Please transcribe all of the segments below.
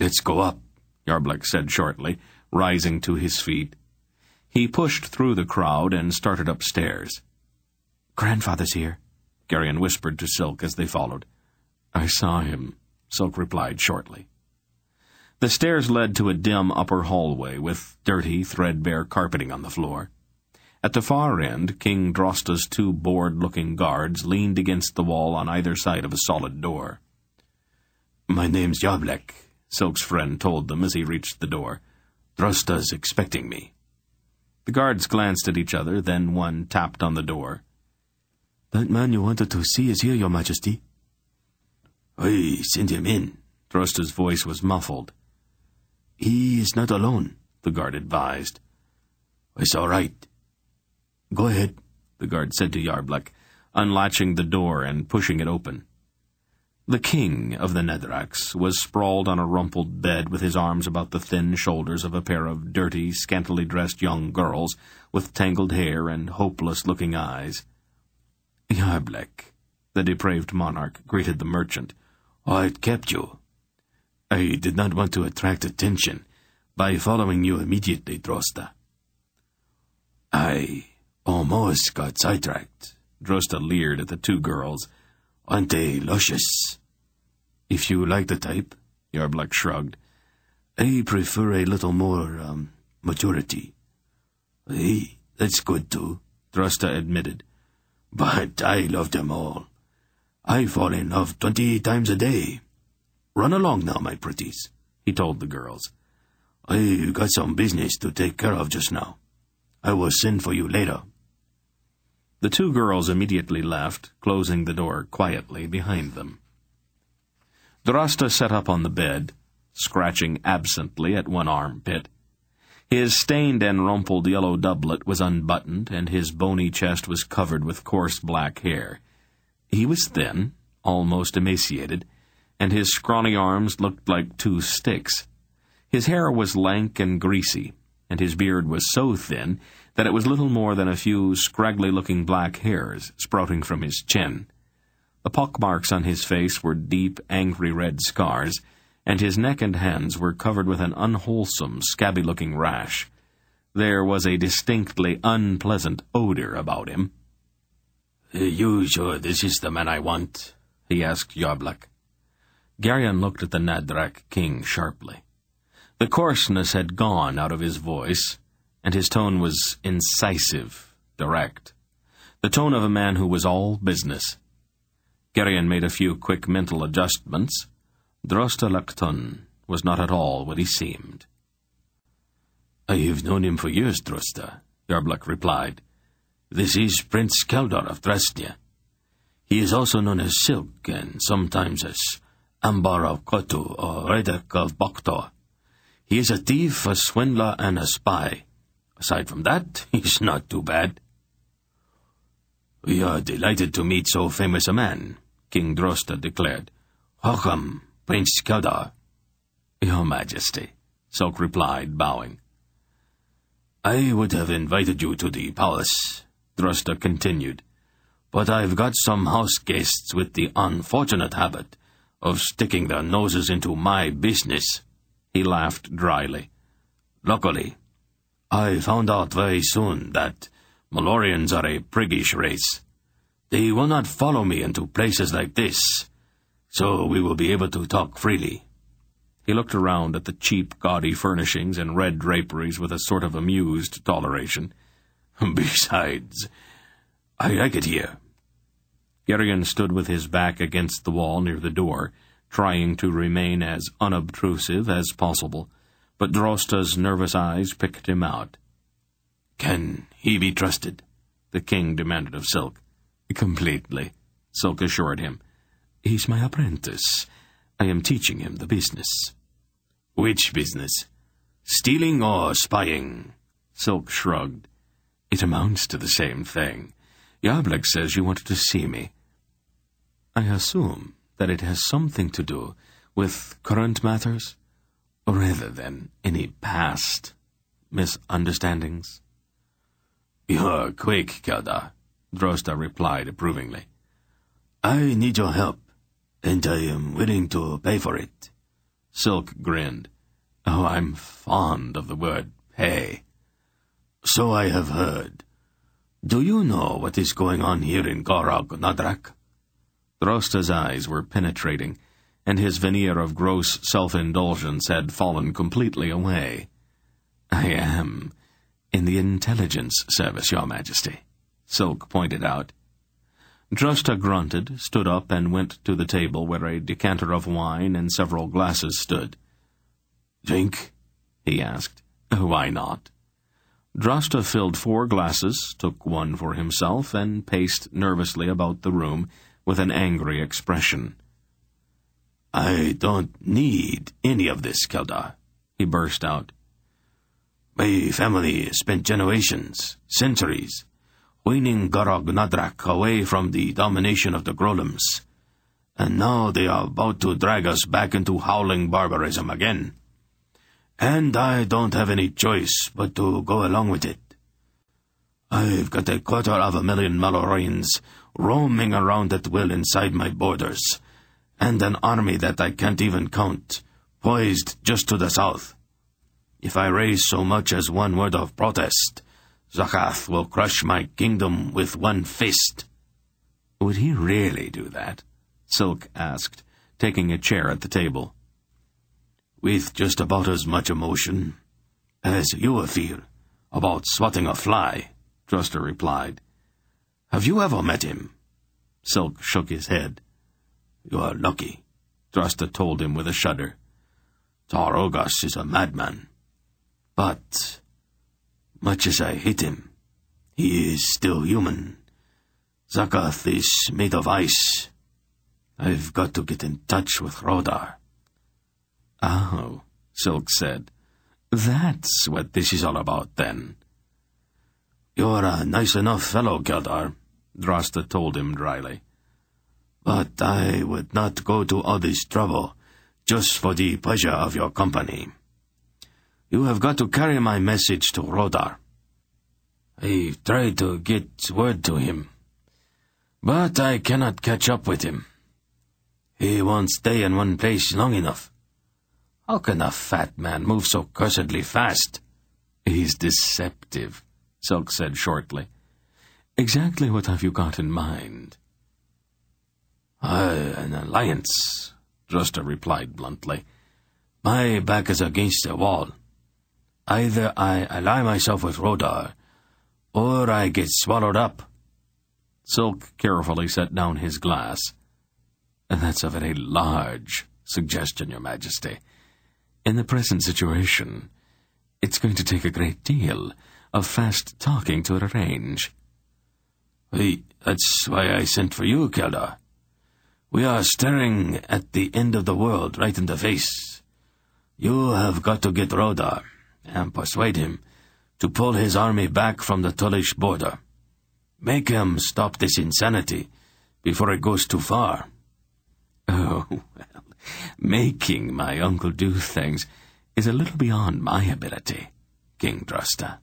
"Let's go up," Yarblek said shortly, rising to his feet. He pushed through the crowd and started upstairs. "Grandfather's here," Garion whispered to Silk as they followed. "I saw him," Silk replied shortly. The stairs led to a dim upper hallway with dirty, threadbare carpeting on the floor. At the far end, King Drosta's 2 bored-looking guards leaned against the wall on either side of a solid door. "My name's Yarblek," Silk's friend told them as he reached the door. "Drosta's expecting me." The guards glanced at each other, then one tapped on the door. "That man you wanted to see is here, Your Majesty." "I send him in." Drosta's voice was muffled. "He is not alone," the guard advised. "It's all right." "Go ahead," the guard said to Yarblek, unlatching the door and pushing it open. The king of the Netheracks was sprawled on a rumpled bed with his arms about the thin shoulders of a pair of dirty, scantily dressed young girls with tangled hair and hopeless-looking eyes. "Yarblek," the depraved monarch greeted the merchant. "What kept you?" "I did not want to attract attention by following you immediately, Drosta." "I almost got sidetracked," Drosta leered at the 2 girls. "Aren't they luscious?" "If you like the type," Yarblek shrugged. "I prefer a little more, maturity." "Hey, that's good too," Drosta admitted. "But I love them all. I fall in love 20 times a day. Run along now, my pretties," he told the girls. "I've got some business to take care of just now. I will send for you later." The 2 girls immediately left, closing the door quietly behind them. Drosta sat up on the bed, scratching absently at one armpit. His stained and rumpled yellow doublet was unbuttoned, and his bony chest was covered with coarse black hair. He was thin, almost emaciated, and his scrawny arms looked like 2 sticks. His hair was lank and greasy, and his beard was so thin that it was little more than a few scraggly-looking black hairs sprouting from his chin. The pockmarks on his face were deep, angry red scars, and his neck and hands were covered with an unwholesome, scabby-looking rash. There was a distinctly unpleasant odor about him. "You sure this is the man I want?" he asked Yarblek. Garion looked at the Nadrak king sharply. The coarseness had gone out of his voice, and his tone was incisive, direct, the tone of a man who was all business. Garion made a few quick mental adjustments. Drosta Lacton was not at all what he seemed. "I have known him for years, Drosta," Yarblek replied. "This is Prince Keldor of Drasnia. He is also known as Silk, and sometimes as Ambar of Kotu or Redek of Boktor. He is a thief, a swindler, and a spy. Aside from that, he's not too bad." "We are delighted to meet so famous a man," King Drosta declared. "Welcome, Prince Keldor." "Your Majesty," Silk replied, bowing. "I would have invited you to the palace," Drosta continued, "but I've got some house guests with the unfortunate habit of sticking their noses into my business." He laughed dryly. "Luckily, I found out very soon that Malorians are a priggish race. They will not follow me into places like this, so we will be able to talk freely." He looked around at the cheap, gaudy furnishings and red draperies with a sort of amused toleration. "Besides, I like it here." Garion stood with his back against the wall near the door, trying to remain as unobtrusive as possible, but Drosta's nervous eyes picked him out. "Can he be trusted?" the king demanded of Silk. "Completely," Silk assured him. "He's my apprentice. I am teaching him the business." "Which business? Stealing or spying?" Silk shrugged. "It amounts to the same thing. Yarblek says you wanted to see me." "I assume that it has something to do with current matters, rather than any past misunderstandings." "You're quick, Keldor," Drosta replied approvingly. "I need your help, and I am willing to pay for it. Silk grinned. Oh, I'm fond of the word pay. So I have heard. Do you know what is going on here in Gorog Nadrak? Drosta's eyes were penetrating, and his veneer of gross self-indulgence had fallen completely away. I am in the intelligence service, Your Majesty, Silk pointed out. Drosta grunted, stood up, and went to the table where a decanter of wine and several glasses stood. Drink? He asked. Why not? Drosta filled 4 glasses, took one for himself, and paced nervously about the room with an angry expression. I don't need any of this, Keldar, he burst out. My family spent generations, centuries, weaning Gorog Nadrak away from the domination of the Grolums, and now they are about to drag us back into howling barbarism again. And I don't have any choice but to go along with it. I've got 250,000 Malorians roaming around at will inside my borders, and an army that I can't even count, poised just to the south. If I raise so much as one word of protest, Zakath will crush my kingdom with one fist. Would he really do that? Silk asked, taking a chair at the table. With just about as much emotion as you feel about swatting a fly, Drosta replied. Have you ever met him? Silk shook his head. You are lucky, Drosta told him with a shudder. Tar Ogas is a madman. But, much as I hate him, he is still human. Zakath is made of ice. I've got to get in touch with Rodar. Oh, Silk said. That's what this is all about, then. You're a nice enough fellow, Keldar, Drosta told him dryly. But I would not go to all this trouble just for the pleasure of your company. You have got to carry my message to Rodar. I've tried to get word to him, but I cannot catch up with him. He won't stay in one place long enough. How can a fat man move so cursedly fast? He's deceptive, Silk said shortly. Exactly what have you got in mind? An alliance, Drosta replied bluntly. My back is against the wall. Either I ally myself with Rodar, or I get swallowed up. Silk carefully set down his glass. That's a very large suggestion, Your Majesty. In the present situation, it's going to take a great deal of fast talking to arrange. That's why I sent for you, Keldar. We are staring at the end of the world right in the face. You have got to get Rodar and persuade him to pull his army back from the Tulish border. Make him stop this insanity before it goes too far. Oh, well, making my uncle do things is a little beyond my ability, King Drosta.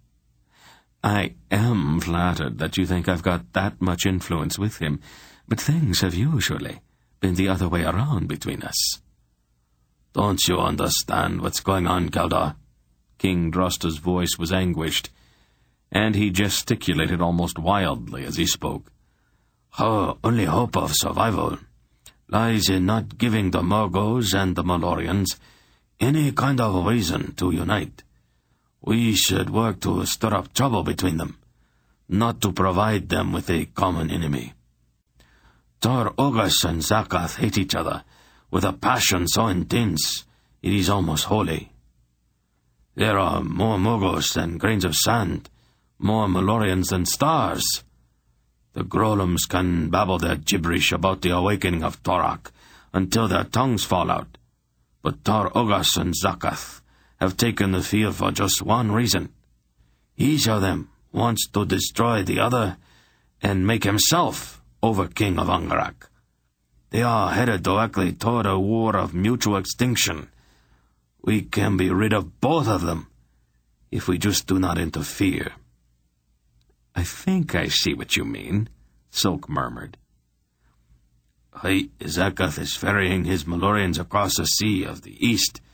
I am flattered that you think I've got that much influence with him, but things have usually been the other way around between us. Don't you understand what's going on, Keldar? King Drosta's voice was anguished, and he gesticulated almost wildly as he spoke. Our only hope of survival lies in not giving the Morgos and the Malorians any kind of reason to unite. We should work to stir up trouble between them, not to provide them with a common enemy. Tar Ogas and Zakath hate each other with a passion so intense it is almost holy. There are more Morgos than grains of sand, more Malorians than stars. The Grolums can babble their gibberish about the awakening of Torak until their tongues fall out. But Tar Ogas and Zakath have taken the field for just one reason. Each of them wants to destroy the other and make himself over-king of Angarak. They are headed directly toward a war of mutual extinction. We can be rid of both of them if we just do not interfere. I think I see what you mean, Silk murmured. Zakath is ferrying his Malorians across the sea of the east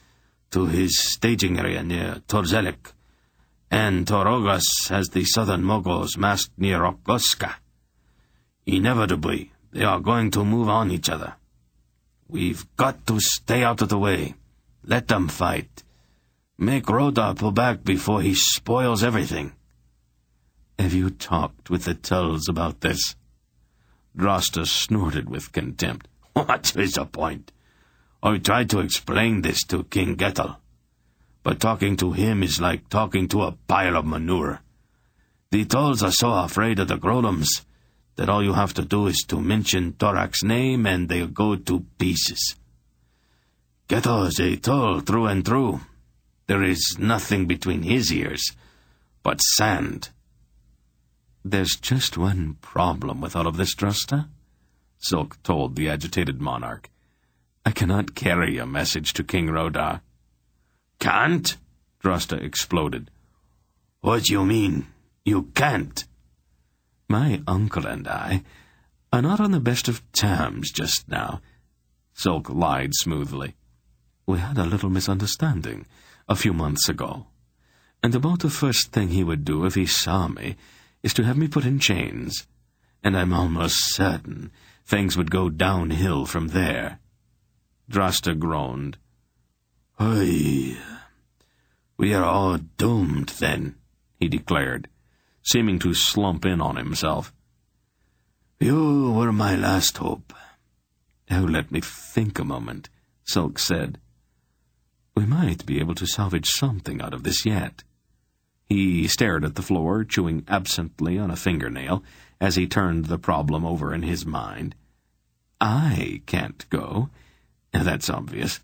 to his staging area near Torzelik, and Torogas has the southern Mongols massed near Rokoska. Inevitably, they are going to move on each other. We've got to stay out of the way. Let them fight. Make Roda pull back before he spoils everything. Have you talked with the Tulls about this? Drosta snorted with contempt. What is the point? I tried to explain this to King Getel, but talking to him is like talking to a pile of manure. The Tulls are so afraid of the Grolums that all you have to do is to mention Torak's name and they'll go to pieces. Getel is a Tull through and through. There is nothing between his ears but sand. There's just one problem with all of this, Drosta, Silk told the agitated monarch. I cannot carry a message to King Rodar. Can't? Drosta exploded. What do you mean? You can't? My uncle and I are not on the best of terms just now, Silk lied smoothly. We had a little misunderstanding a few months ago, and about the first thing he would do if he saw me is to have me put in chains, and I'm almost certain things would go downhill from there. Drosta groaned. We are all doomed, then, he declared, seeming to slump in on himself. You were my last hope. Oh, let me think a moment, Silk said. We might be able to salvage something out of this yet. He stared at the floor, chewing absently on a fingernail, as he turned the problem over in his mind. I can't go. That's obvious.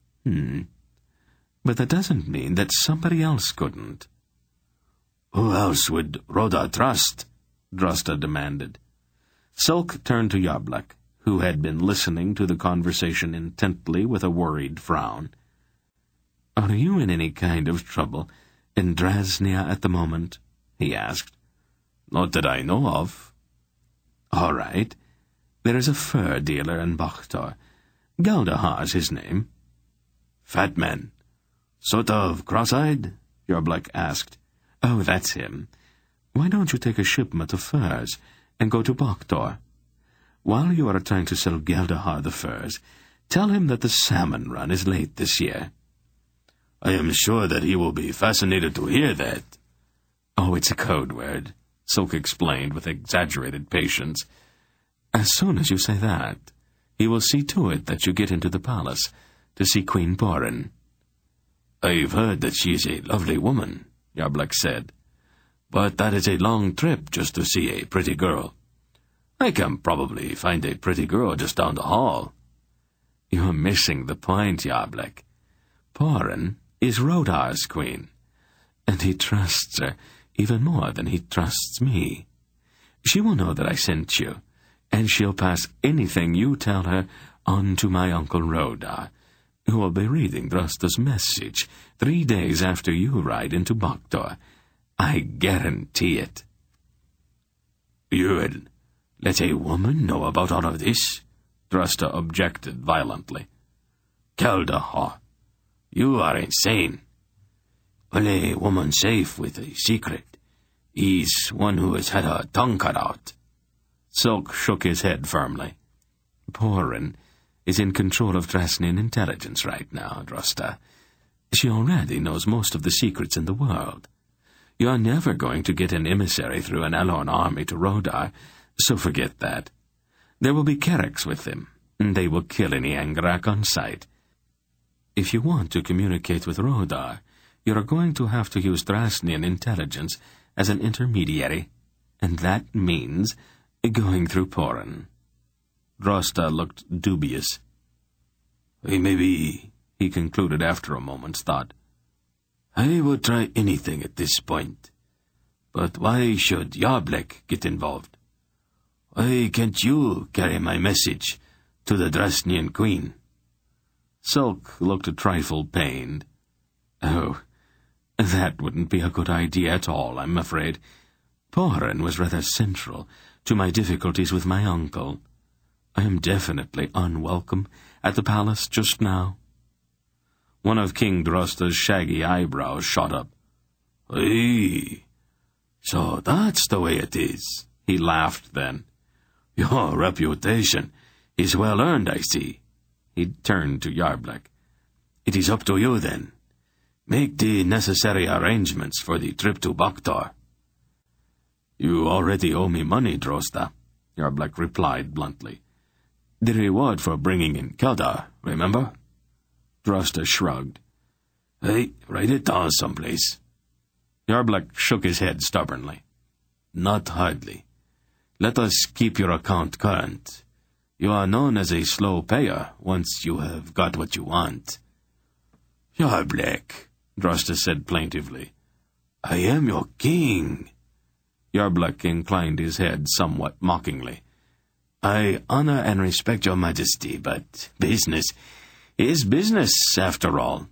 But that doesn't mean that somebody else couldn't. Who else would Roda trust? Drosta demanded. Silk turned to Yarblak, who had been listening to the conversation intently with a worried frown. Are you in any kind of trouble in Drasnia at the moment? He asked. Not that I know of. All right. There is a fur dealer in Bakhtor. Galdahar's his name. Fat man. Sort of cross-eyed? Yarblak asked. Oh, that's him. Why don't you take a shipment of furs and go to Bakhtor? While you are trying to sell Galdahar the furs, tell him that the salmon run is late this year. I am sure that he will be fascinated to hear that. Oh, it's a code word, Silk explained with exaggerated patience. As soon as you say that, he will see to it that you get into the palace to see Queen Porin. I've heard that she is a lovely woman, Yarblak said, but that is a long trip just to see a pretty girl. I can probably find a pretty girl just down the hall. You're missing the point, Yarblak. Porin is Rodar's queen, and he trusts her even more than he trusts me. She will know that I sent you, and she'll pass anything you tell her on to my uncle Rodar, who will be reading Drosta's message 3 days after you ride into Bakhtor. I guarantee it. You'd let a woman know about all of this? Drosta objected violently. Galdahar, you are insane. Only a woman safe with a secret is one who has had her tongue cut out. Silk shook his head firmly. Porin is in control of Drasnian intelligence right now, Drosta. She already knows most of the secrets in the world. You're never going to get an emissary through an Elorn army to Rodar, so forget that. There will be Kereks with them, and they will kill any Angrak on sight. If you want to communicate with Rodar, you're going to have to use Drasnian intelligence as an intermediary, and that means going through Porin. Drosta looked dubious. Maybe, he concluded after a moment's thought. I would try anything at this point. But why should Yarblak get involved? Why can't you carry my message to the Drasnian queen? Silk looked a trifle pained. Oh, that wouldn't be a good idea at all, I'm afraid. Porin was rather central to my difficulties with my uncle. I am definitely unwelcome at the palace just now. One of King Drosta's shaggy eyebrows shot up. "Hey, so that's the way it is," he laughed then. "Your reputation is well earned, I see." He turned to Yarblek. "It is up to you, then. Make the necessary arrangements for the trip to Bakhtar." "You already owe me money, Drosta," Yarblek replied bluntly. "The reward for bringing in Keldar, remember?" Drosta shrugged. "Hey, write it down someplace." Yarblek shook his head stubbornly. "Not hardly. Let us keep your account current. You are known as a slow payer once you have got what you want." "Yarblek," Drosta said plaintively. "I am your king." Yarblek inclined his head somewhat mockingly. "I honor and respect your majesty, but business is business, after all."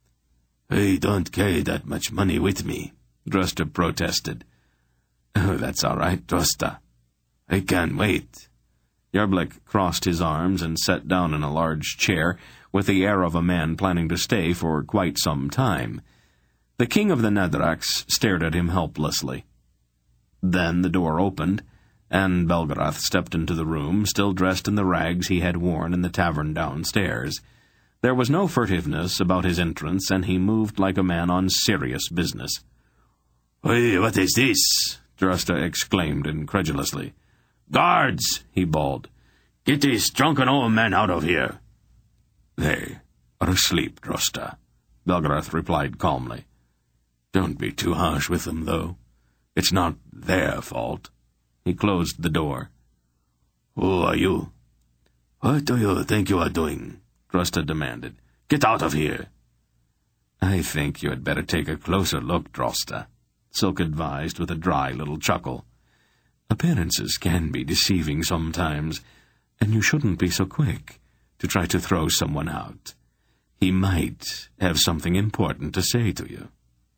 "I don't carry that much money with me," Drosta protested. "Oh, that's all right, Drosta. I can't wait." Yarblek crossed his arms and sat down in a large chair with the air of a man planning to stay for quite some time. The king of the Netheraks stared at him helplessly. Then the door opened, and Belgarath stepped into the room, still dressed in the rags he had worn in the tavern downstairs. There was no furtiveness about his entrance, and he moved like a man on serious business. "Hey, what is this?" Drosta exclaimed incredulously. "Guards!" he bawled. "Get this drunken old man out of here." "They are asleep, Drosta," Belgarath replied calmly. "Don't be too harsh with them, though. It's not their fault." He closed the door. "Who are you? What do you think you are doing?" Drosta demanded. "Get out of here." "I think you had better take a closer look, Drosta," Silk advised with a dry little chuckle. "Appearances can be deceiving sometimes, and you shouldn't be so quick to try to throw someone out. He might have something important to say to you."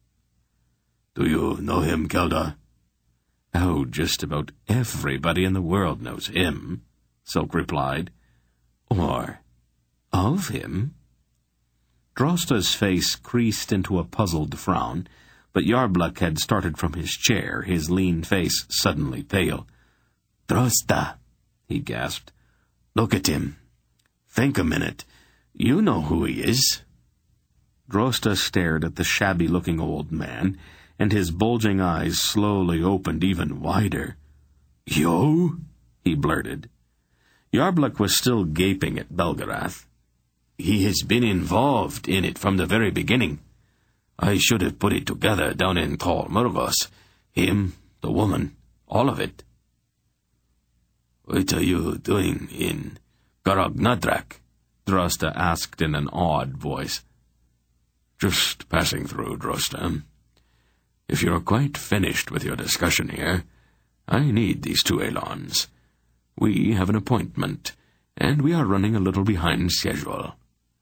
"Do you know him, Keldar?" "Oh, just about everybody in the world knows him," Silk replied. "Or of him?" Drosta's face creased into a puzzled frown, but Yarblek had started from his chair, his lean face suddenly pale. "Drosta," he gasped. "Look at him. Think a minute. You know who he is." Drosta stared at the shabby-looking old man, and his bulging eyes slowly opened even wider. "You?" he blurted. Yarblek was still gaping at Belgarath. "He has been involved in it from the very beginning. I should have put it together down in Tol Murgos. Him, the woman, all of it." "What are you doing in Garagnadrak?" Drosta asked in an awed voice. "Just passing through, Drosta. If you're quite finished with your discussion here, I need these 2 elans. We have an appointment, and we are running a little behind schedule."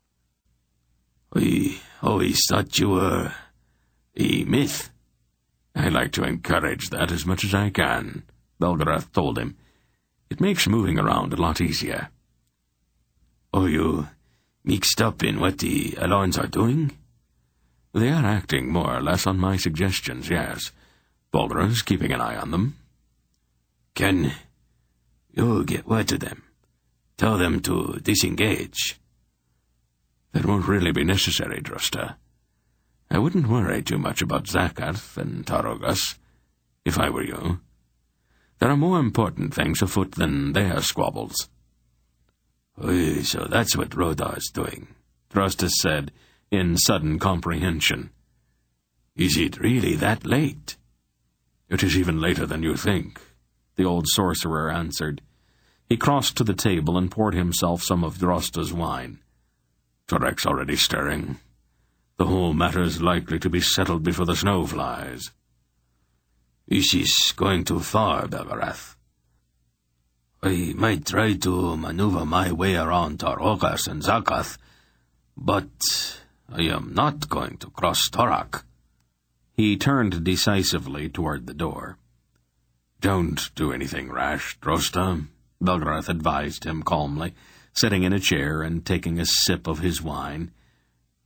"I always thought you were a myth." "I like to encourage that as much as I can," Belgarath told him. "It makes moving around a lot easier." "Are you mixed up in what the Alans are doing?" "They are acting more or less on my suggestions, yes. Bulgara's keeping an eye on them." "Can you get word to them? Tell them to disengage?" "That won't really be necessary, Drosta. I wouldn't worry too much about Zakath and Tarogas, if I were you. There are more important things afoot than their squabbles." "Oh, so that's what Rodar's doing," Drosta said, in sudden comprehension. "Is it really that late?" "It is even later than you think," the old sorcerer answered. He crossed to the table and poured himself some of Drosta's wine. "Torek's already stirring. The whole matter is likely to be settled before the snow flies." "This is going too far, Belgarath. I might try to maneuver my way around Tarogas and Zakath, but I am not going to cross Torak." He turned decisively toward the door. "Don't do anything rash, Drosta," Belgarath advised him calmly, sitting in a chair and taking a sip of his wine.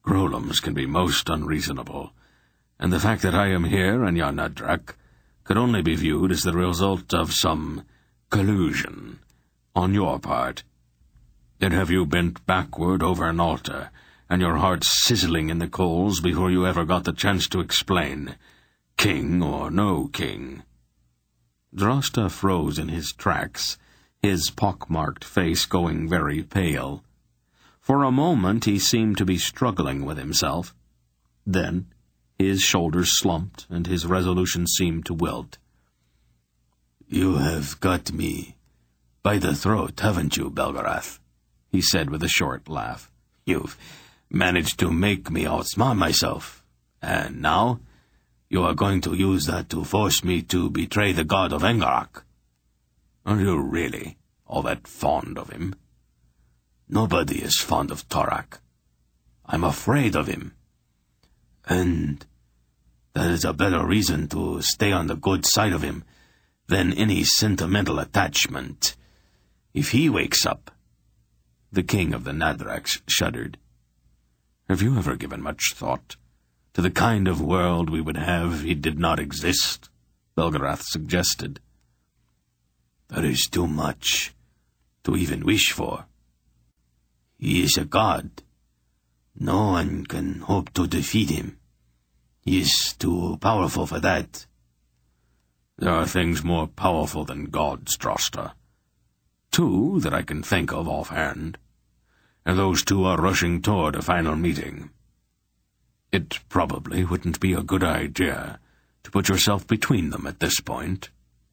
Grolums can be most unreasonable, and the fact that I am here and you're Nadrak could only be viewed as the result of some collusion on your part. Then have you bent backward over an altar, and your heart sizzling in the coals before you ever got the chance to explain, king or no king? Drosta froze in his tracks, his pockmarked face going very pale. For a moment he seemed to be struggling with himself. Then his shoulders slumped, and his resolution seemed to wilt. "You have got me by the throat, haven't you, Belgarath?" he said with a short laugh. "You've managed to make me outsmart myself, and now you are going to use that to force me to betray the god of Engarak. Are you really all that fond of him?" "Nobody is fond of Torak. I'm afraid of him. And that is a better reason to stay on the good side of him than any sentimental attachment. If he wakes up..." The king of the Nadraks shuddered. "Have you ever given much thought to the kind of world we would have if he did not exist?" Belgarath suggested. "That is too much to even wish for. He is a god. No one can hope to defeat him. He is too powerful for that." "There are things more powerful than gods, Drosta. 2 that I can think of offhand, and those 2 are rushing toward a final meeting. It probably wouldn't be a good idea to put yourself between them at this point."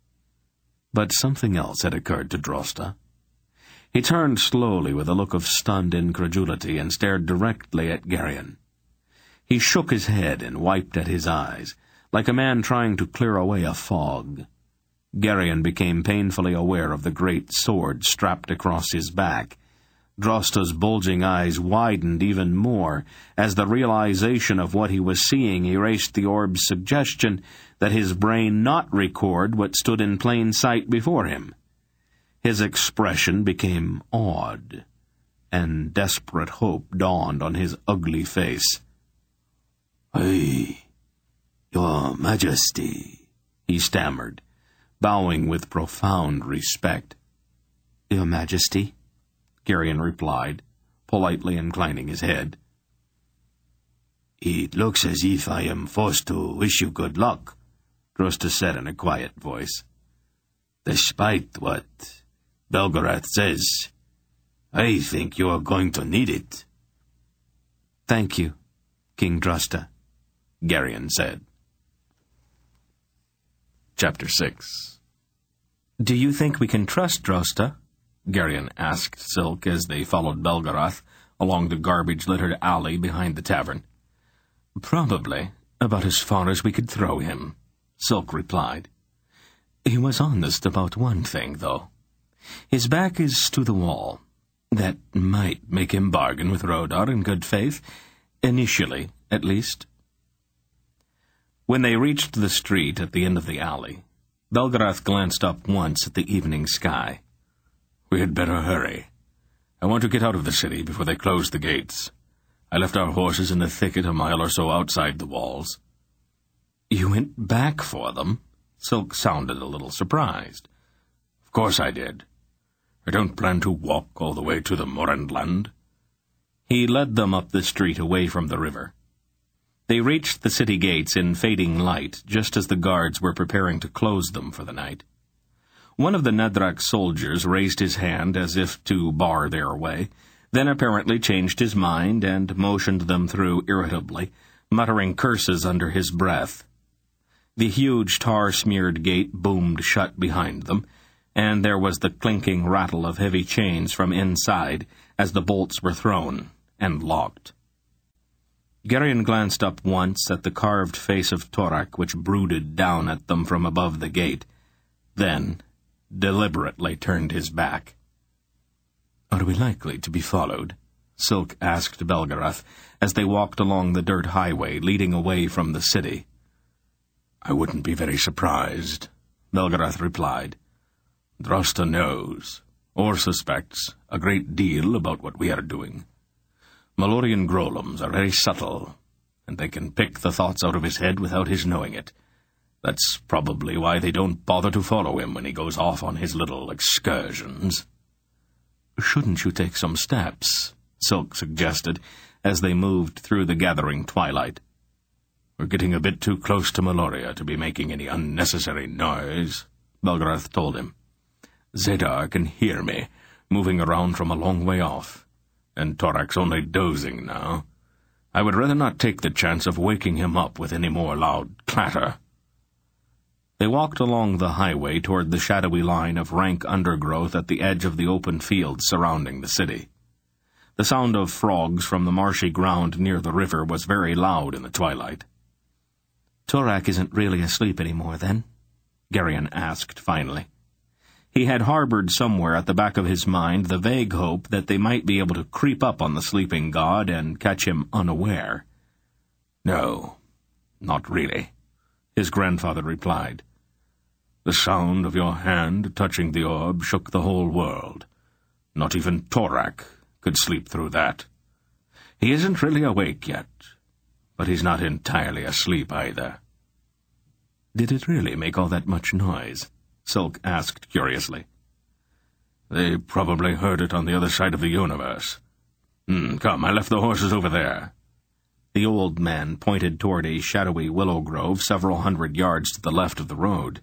But something else had occurred to Drosta. He turned slowly with a look of stunned incredulity and stared directly at Garion. He shook his head and wiped at his eyes, like a man trying to clear away a fog. Garion became painfully aware of the great sword strapped across his back. Drosta's bulging eyes widened even more as the realization of what he was seeing erased the orb's suggestion that his brain not record what stood in plain sight before him. His expression became awed, and desperate hope dawned on his ugly face. Your Majesty," he stammered, bowing with profound respect. "Your Majesty," Garion replied, politely inclining his head. "It looks as if I am forced to wish you good luck," Drosta said in a quiet voice. "Despite what Belgarath says, I think you are going to need it." "Thank you, King Drosta," Garion said. Chapter 6. "Do you think we can trust Drosta?" Garion asked Silk as they followed Belgarath along the garbage-littered alley behind the tavern. "Probably about as far as we could throw him," Silk replied. "He was honest about one thing, though. His back is to the wall. That might make him bargain with Rodar in good faith, initially, at least." When they reached the street at the end of the alley, Belgarath glanced up once at the evening sky. "We had better hurry. I want to get out of the city before they close the gates. I left our horses in the thicket a mile or so outside the walls." "You went back for them?" Silk sounded a little surprised. "Of course I did. I don't plan to walk all the way to the Morandland." He led them up the street away from the river. They reached the city gates in fading light just as the guards were preparing to close them for the night. One of the Nadrak soldiers raised his hand as if to bar their way, then apparently changed his mind and motioned them through irritably, muttering curses under his breath. The huge tar-smeared gate boomed shut behind them, and there was the clinking rattle of heavy chains from inside as the bolts were thrown and locked. Garion glanced up once at the carved face of Torak which brooded down at them from above the gate, then deliberately turned his back. "Are we likely to be followed?" Silk asked Belgarath as they walked along the dirt highway leading away from the city. "I wouldn't be very surprised," Belgarath replied. "Drosta knows, or suspects, a great deal about what we are doing. Malorian Grolums are very subtle, and they can pick the thoughts out of his head without his knowing it. That's probably why they don't bother to follow him when he goes off on his little excursions." "Shouldn't you take some steps?" Silk suggested, as they moved through the gathering twilight. "We're getting a bit too close to Meloria to be making any unnecessary noise," Belgarath told him. "Zadar can hear me, moving around from a long way off, and Torak's only dozing now. I would rather not take the chance of waking him up with any more loud clatter." They walked along the highway toward the shadowy line of rank undergrowth at the edge of the open fields surrounding the city. The sound of frogs from the marshy ground near the river was very loud in the twilight. "Torak isn't really asleep anymore, then?" Gerion asked finally. He had harbored somewhere at the back of his mind the vague hope that they might be able to creep up on the sleeping god and catch him unaware. "No, not really," his grandfather replied. "The sound of your hand touching the orb shook the whole world. Not even Torak could sleep through that. He isn't really awake yet, but he's not entirely asleep either." "Did it really make all that much noise?" Silk asked curiously. "They probably heard it on the other side of the universe. Come, I left the horses over there." The old man pointed toward a shadowy willow grove several hundred yards to the left of the road.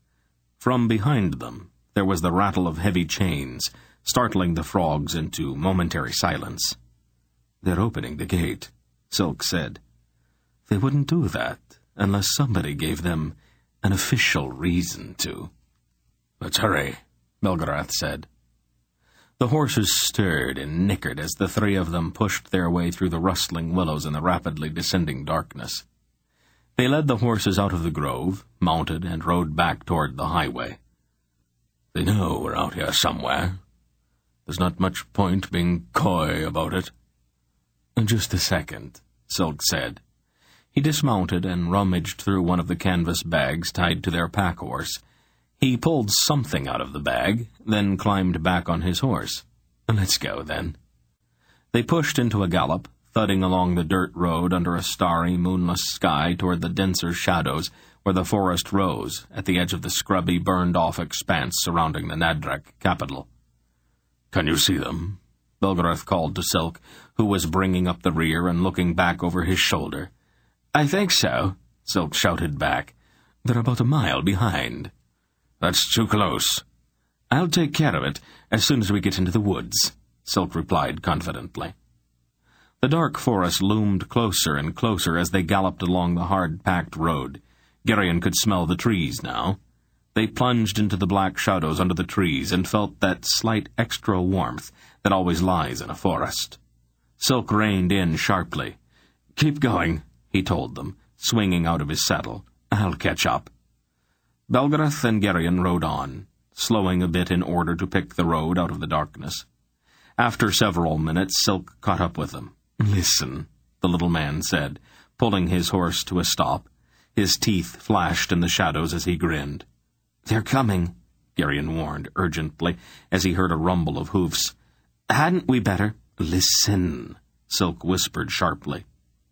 From behind them, there was the rattle of heavy chains, startling the frogs into momentary silence. "They're opening the gate," Silk said. "They wouldn't do that unless somebody gave them an official reason to." "Let's hurry," Belgarath said. The horses stirred and nickered as the three of them pushed their way through the rustling willows in the rapidly descending darkness. They led the horses out of the grove, mounted, and rode back toward the highway. "They know we're out here somewhere. There's not much point being coy about it." "Just a second," Silk said. He dismounted and rummaged through one of the canvas bags tied to their pack-horse. He pulled something out of the bag, then climbed back on his horse. "Let's go, then." They pushed into a gallop, thudding along the dirt road under a starry, moonless sky toward the denser shadows where the forest rose at the edge of the scrubby, burned-off expanse surrounding the Nadrak capital. "Can you see them?" Belgarath called to Silk, who was bringing up the rear and looking back over his shoulder. "I think so," Silk shouted back. "They're about a mile behind." "That's too close." "I'll take care of it as soon as we get into the woods," Silk replied confidently. The dark forest loomed closer and closer as they galloped along the hard-packed road. Gerion could smell the trees now. They plunged into the black shadows under the trees and felt that slight extra warmth that always lies in a forest. Silk reined in sharply. "Keep going," he told them, swinging out of his saddle. "I'll catch up." Belgarath and Gerion rode on, slowing a bit in order to pick the road out of the darkness. After several minutes, Silk caught up with them. "Listen," the little man said, pulling his horse to a stop. His teeth flashed in the shadows as he grinned. "They're coming," Gerion warned urgently as he heard a rumble of hoofs. "Hadn't we better?" "Listen," Silk whispered sharply.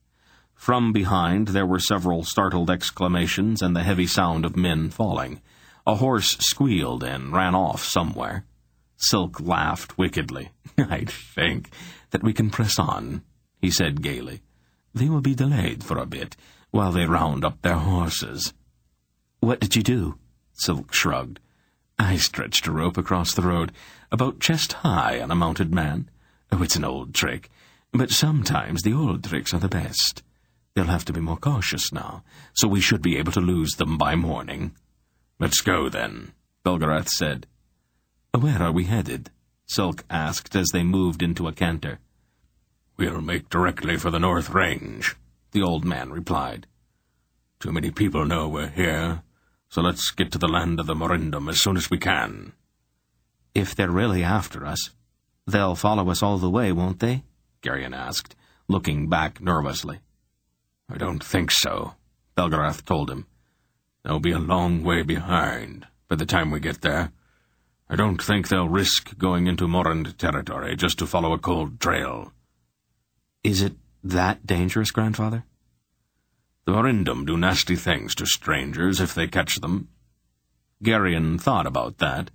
From behind there were several startled exclamations and the heavy sound of men falling. A horse squealed and ran off somewhere. Silk laughed wickedly. "I think that we can press on," he said gaily. "They will be delayed for a bit while they round up their horses." "What did you do?" Silk shrugged. "I stretched a rope across the road, about chest high on a mounted man. Oh, it's an old trick, but sometimes the old tricks are the best. They'll have to be more cautious now, so we should be able to lose them by morning." "Let's go, then," Belgarath said. "Where are we headed?" Silk asked as they moved into a canter. "We'll make directly for the North Range," the old man replied. "Too many people know we're here, so let's get to the land of the Morindom as soon as we can." "If they're really after us, they'll follow us all the way, won't they?" Gerion asked, looking back nervously. "I don't think so," Belgarath told him. "They'll be a long way behind by the time we get there. I don't think they'll risk going into Morand territory just to follow a cold trail." Is it that dangerous, Grandfather? The Marindum do nasty things to strangers if they catch them. Geryon thought about that.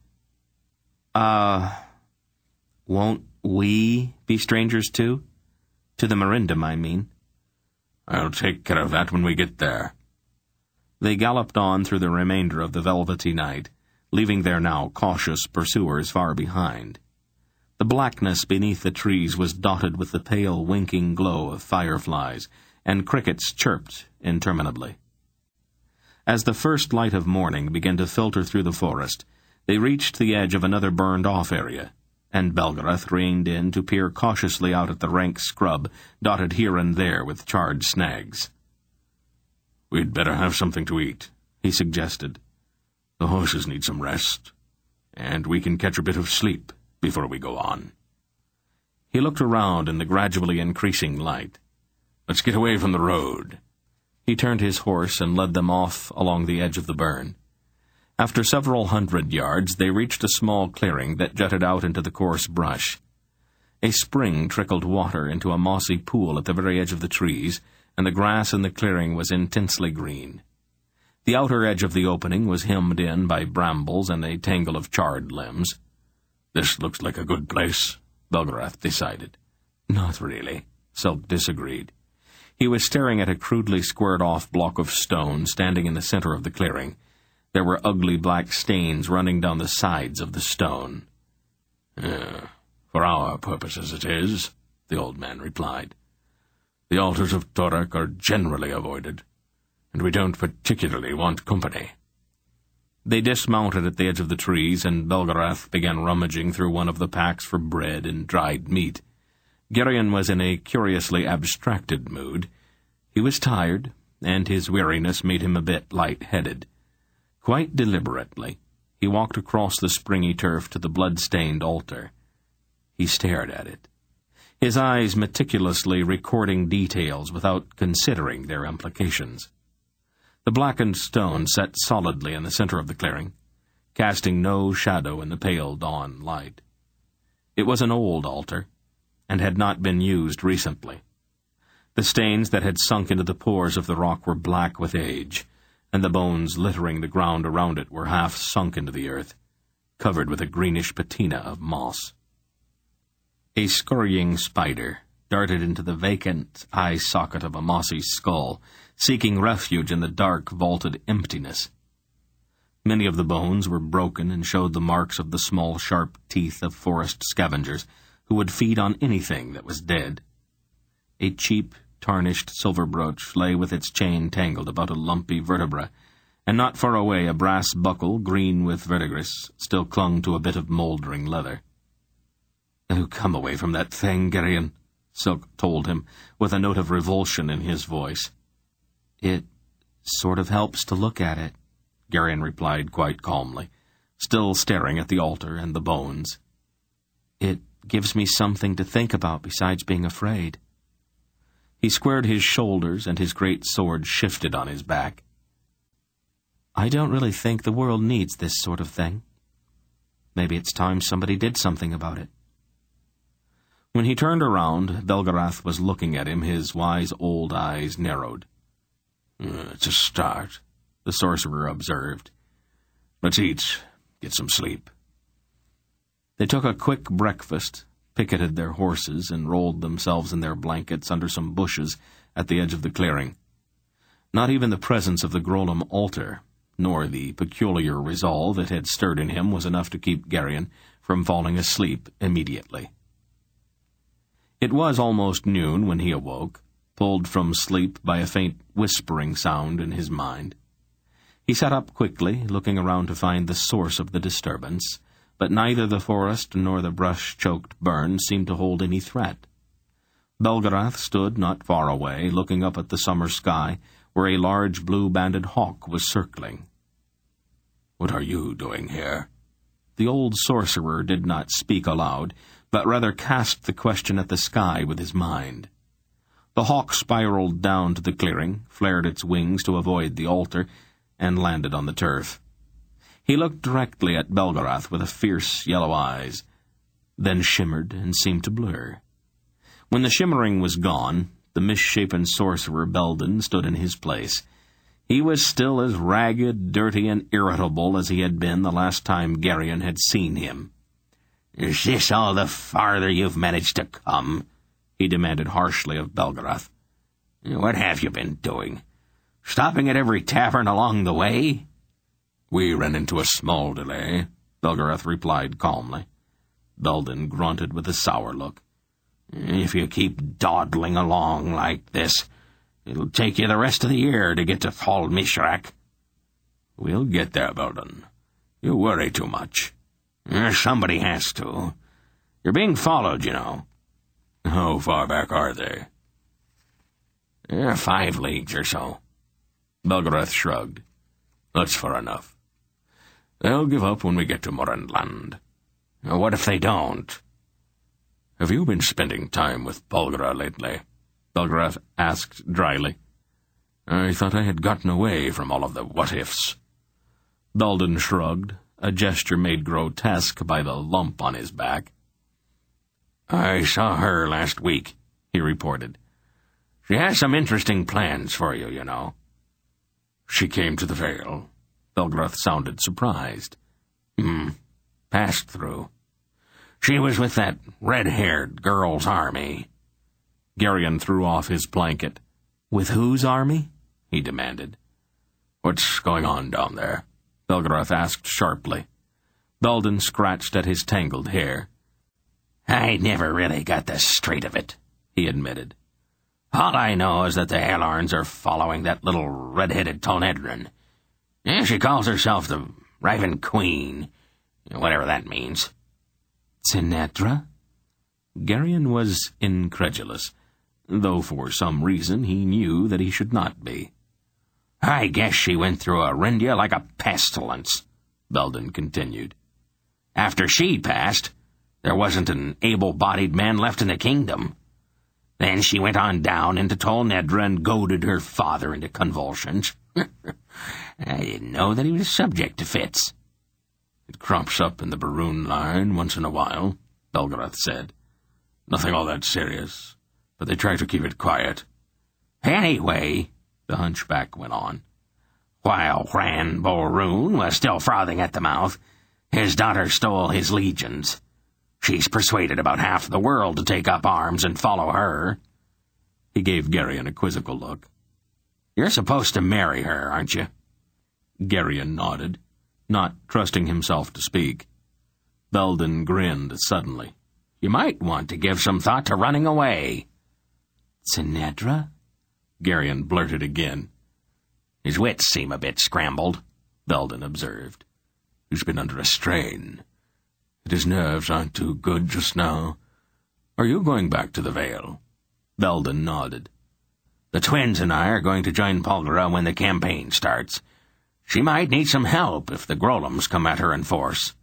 Won't we be strangers too? To the Marindum, I mean. I'll take care of that when we get there. They galloped on through the remainder of the velvety night, leaving their now cautious pursuers far behind. The blackness beneath the trees was dotted with the pale, winking glow of fireflies, and crickets chirped interminably. As the first light of morning began to filter through the forest, they reached the edge of another burned-off area, and Belgarath reined in to peer cautiously out at the rank scrub, dotted here and there with charred snags. "We'd better have something to eat," he suggested. "The horses need some rest, and we can catch a bit of sleep before we go on." He looked around in the gradually increasing light. "Let's get away from the road." He turned his horse and led them off along the edge of the burn. After several 100 yards, they reached a small clearing that jutted out into the coarse brush. A spring trickled water into a mossy pool at the very edge of the trees, and the grass in the clearing was intensely green. The outer edge of the opening was hemmed in by brambles and a tangle of charred limbs. "This looks like a good place," Belgarath decided. "Not really," Silk disagreed. He was staring at a crudely squared-off block of stone standing in the center of the clearing. There were ugly black stains running down the sides of the stone. For our purposes it is," the old man replied. "The altars of Torak are generally avoided, and we don't particularly want company." They dismounted at the edge of the trees, and Belgarath began rummaging through one of the packs for bread and dried meat. Geryon was in a curiously abstracted mood. He was tired, and his weariness made him a bit light-headed. Quite deliberately, he walked across the springy turf to the blood-stained altar. He stared at it, his eyes meticulously recording details without considering their implications. The blackened stone sat solidly in the center of the clearing, casting no shadow in the pale dawn light. It was an old altar, and had not been used recently. The stains that had sunk into the pores of the rock were black with age, and the bones littering the ground around it were half sunk into the earth, covered with a greenish patina of moss. A scurrying spider darted into the vacant eye socket of a mossy skull, seeking refuge in the dark, vaulted emptiness. Many of the bones were broken and showed the marks of the small, sharp teeth of forest scavengers who would feed on anything that was dead. A cheap, tarnished silver brooch lay with its chain tangled about a lumpy vertebra, and not far away a brass buckle, green with verdigris, still clung to a bit of moldering leather. "Oh, come away from that thing, Geryon," Silk told him, with a note of revulsion in his voice. "It sort of helps to look at it," Geryon replied quite calmly, still staring at the altar and the bones. "It gives me something to think about besides being afraid." He squared his shoulders, and his great sword shifted on his back. "I don't really think the world needs this sort of thing. Maybe it's time somebody did something about it." When he turned around, Belgarath was looking at him, his wise old eyes narrowed. "It's a start," the sorcerer observed. "Let's eat, get some sleep." They took a quick breakfast, picketed their horses, and rolled themselves in their blankets under some bushes at the edge of the clearing. Not even the presence of the Grolem altar, nor the peculiar resolve it had stirred in him, was enough to keep Geryon from falling asleep immediately. It was almost noon when he awoke, pulled from sleep by a faint whispering sound in his mind. He sat up quickly, looking around to find the source of the disturbance, but neither the forest nor the brush-choked burn seemed to hold any threat. Belgarath stood not far away, looking up at the summer sky, where a large blue-banded hawk was circling. "What are you doing here?" The old sorcerer did not speak aloud, but rather cast the question at the sky with his mind. The hawk spiraled down to the clearing, flared its wings to avoid the altar, and landed on the turf. He looked directly at Belgarath with fierce yellow eyes, then shimmered and seemed to blur. When the shimmering was gone, the misshapen sorcerer Belden stood in his place. He was still as ragged, dirty, and irritable as he had been the last time Geryon had seen him. "Is this all the farther you've managed to come?" he demanded harshly of Belgarath. "What have you been doing? Stopping at every tavern along the way?" "We ran into a small delay," Belgarath replied calmly. Belden grunted with a sour look. "If you keep dawdling along like this, it'll take you the rest of the year to get to Thal Mishrak." "We'll get there, Belden. You worry too much." "Somebody has to. You're being followed, you know." "How far back are they?" 5 leagues or so." Belgarath shrugged. "That's far enough. They'll give up when we get to Moranland." "What if they don't?" "Have you been spending time with Bolgra lately?" Belgarath asked dryly. "I thought I had gotten away from all of the what-ifs." Belden shrugged, a gesture made grotesque by the lump on his back. "I saw her last week," he reported. "She has some interesting plans for you, you know." "She came to the Vale?" Belgarath sounded surprised. Passed through. She was with that red-haired girl's army." Geryon threw off his blanket. "With whose army?" he demanded. "What's going on down there?" Belgarath asked sharply. Belden scratched at his tangled hair. "I never really got the straight of it," he admitted. "All I know is that the Alarns are following that little red-headed Tonedran. She calls herself the Raven Queen, whatever that means." Sinedra? Geryon was incredulous, though for some reason he knew that he should not be. "I guess she went through Arindia like a pestilence," Belden continued. "After she passed, there wasn't an able-bodied man left in the kingdom. Then she went on down into Tol Nedra and goaded her father into convulsions. I didn't know that he was subject to fits." "It crops up in the Baroon line once in a while," Belgarath said. "Nothing all that serious, but they try to keep it quiet." "Anyway," the hunchback went on, "while Ran Boroon was still frothing at the mouth, his daughter stole his legions. She's persuaded about half the world to take up arms and follow her." He gave Geryon a quizzical look. "You're supposed to marry her, aren't you?" Geryon nodded, not trusting himself to speak. Belden grinned suddenly. "You might want to give some thought to running away." "Sinedra?" Geryon blurted again. "His wits seem a bit scrambled," Belden observed. "He's been under a strain. His nerves aren't too good just now. Are you going back to the Vale?" Belden nodded. "The twins and I are going to join Polgara when the campaign starts. She might need some help if the Grolums come at her in force."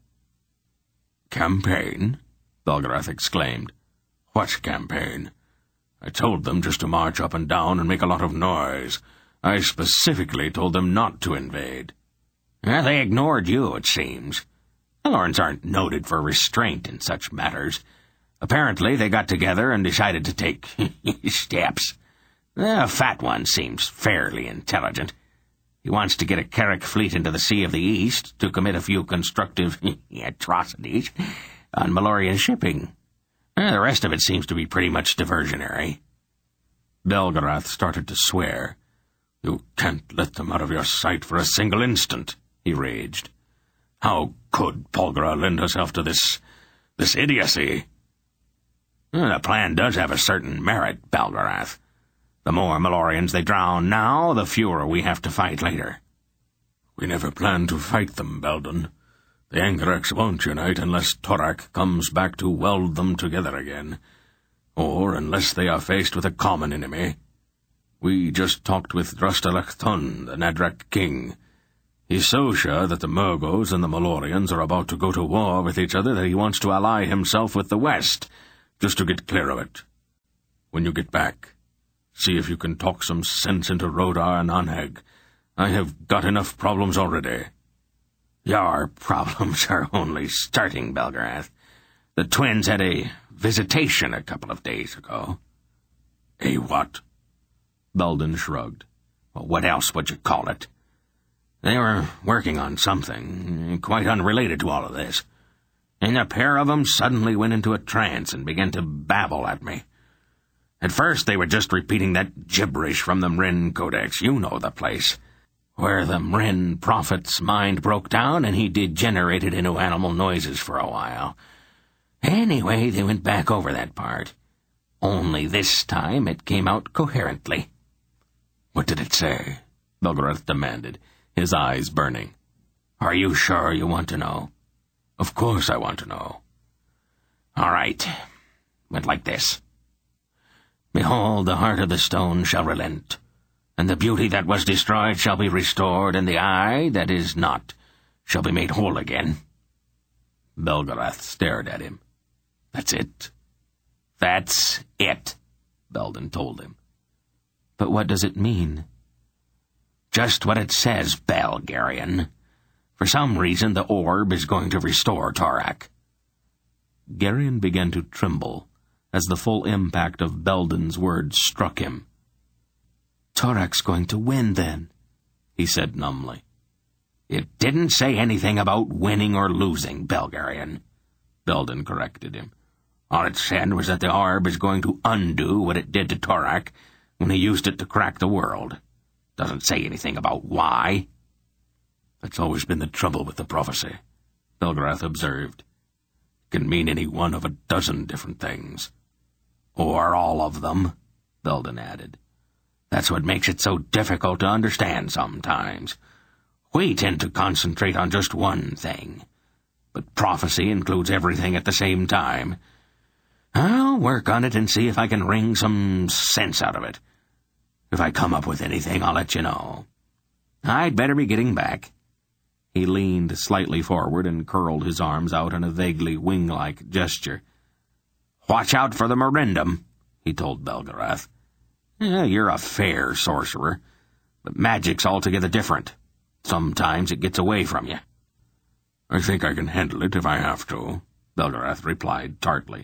"Campaign?" Belgarath exclaimed. "What campaign? I told them just to march up and down and make a lot of noise. I specifically told them not to invade." They ignored you, it seems. The Lorns aren't noted for restraint in such matters. Apparently they got together and decided to take steps. The fat one seems fairly intelligent. He wants to get a Carrick fleet into the Sea of the East to commit a few constructive atrocities on Malorian shipping. The rest of it seems to be pretty much diversionary." Belgarath started to swear. "You can't let them out of your sight for a single instant," he raged. "How could Polgara lend herself to this idiocy?" "The plan does have a certain merit, Belgarath. The more Malorians they drown now, the fewer we have to fight later." "We never planned to fight them, Belden. The Angrax won't unite unless Torak comes back to weld them together again, or unless they are faced with a common enemy. We just talked with Drustalach-Tun, the Nadrak king. He's so sure that the Murgos and the Malorians are about to go to war with each other that he wants to ally himself with the West, just to get clear of it. When you get back, see if you can talk some sense into Rodar and Anheg. I have got enough problems already." "Your problems are only starting, Belgarath. The twins had a visitation a couple of days ago. A what? Belden shrugged. Well, what else would you call it? They were working on something quite unrelated to all of this, and a pair of them suddenly went into a trance and began to babble at me. At first they were just repeating that gibberish from the Mrin Codex. You know the place, where the Mrin prophet's mind broke down and he degenerated into animal noises for a while. Anyway, they went back over that part. Only this time it came out coherently. What did it say? Belgarath demanded, his eyes burning. Are you sure you want to know? Of course I want to know. All right. Went like this. Behold, the heart of the stone shall relent, and the beauty that was destroyed shall be restored, and the eye that is not shall be made whole again. Belgarath stared at him. That's it? That's it, Belden told him. But what does it mean? Just what it says, Belgarian. For some reason, the orb is going to restore Torak. Garion began to tremble as the full impact of Belden's words struck him. Torak's going to win, then, he said numbly. It didn't say anything about winning or losing, Belgarian, Belden corrected him. All it said was that the orb is going to undo what it did to Torak when he used it to crack the world. Doesn't say anything about why. That's always been the trouble with the prophecy, Belgarath observed. It can mean any one of a dozen different things. Or all of them, Belden added. That's what makes it so difficult to understand sometimes. We tend to concentrate on just one thing, but prophecy includes everything at the same time. I'll work on it and see if I can wring some sense out of it. If I come up with anything, I'll let you know. I'd better be getting back. He leaned slightly forward and curled his arms out in a vaguely wing-like gesture. Watch out for the Merindum, he told Belgarath. You're a fair sorcerer, but magic's altogether different. Sometimes it gets away from you. I think I can handle it if I have to, Belgarath replied tartly.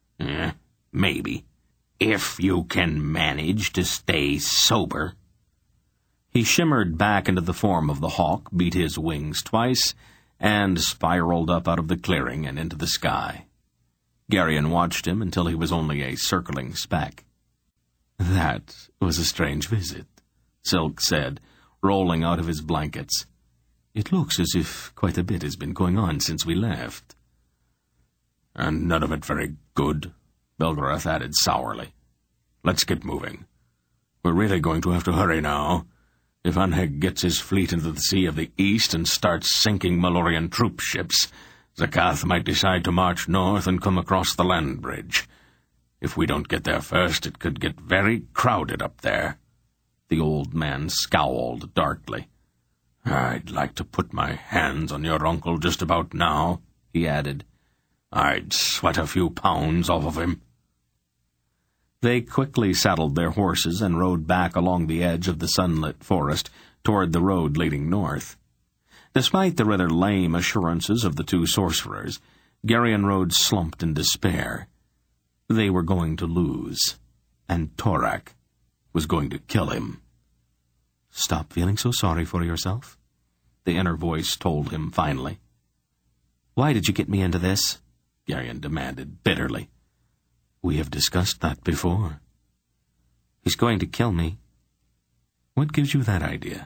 Maybe. If you can manage to stay sober. He shimmered back into the form of the hawk, beat his wings twice, and spiraled up out of the clearing and into the sky. Garion watched him until he was only a circling speck. That was a strange visit, Silk said, rolling out of his blankets. It looks as if quite a bit has been going on since we left. And none of it very good, Belgarath added sourly. Let's get moving. We're really going to have to hurry now. If Anheg gets his fleet into the Sea of the East and starts sinking Malorian troop ships, Zakath might decide to march north and come across the land bridge. If we don't get there first, it could get very crowded up there. The old man scowled darkly. I'd like to put my hands on your uncle just about now, he added. I'd sweat a few pounds off of him. They quickly saddled their horses and rode back along the edge of the sunlit forest toward the road leading north. Despite the rather lame assurances of the two sorcerers, Garion rode slumped in despair. They were going to lose, and Torak was going to kill him. Stop feeling so sorry for yourself, the inner voice told him finally. Why did you get me into this? Garion demanded bitterly. We have discussed that before. He's going to kill me. What gives you that idea?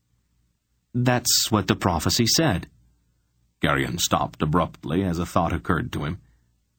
That's what the prophecy said. Garion stopped abruptly as a thought occurred to him.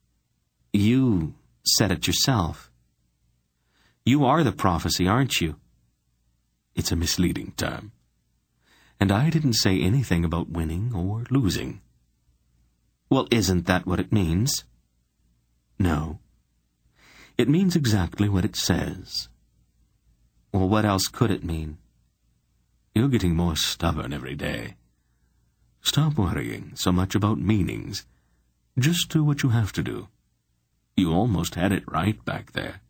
You said it yourself. You are the prophecy, aren't you? It's a misleading term. And I didn't say anything about winning or losing. Well, isn't that what it means? No. It means exactly what it says. Well, what else could it mean? You're getting more stubborn every day. Stop worrying so much about meanings. Just do what you have to do. You almost had it right back there.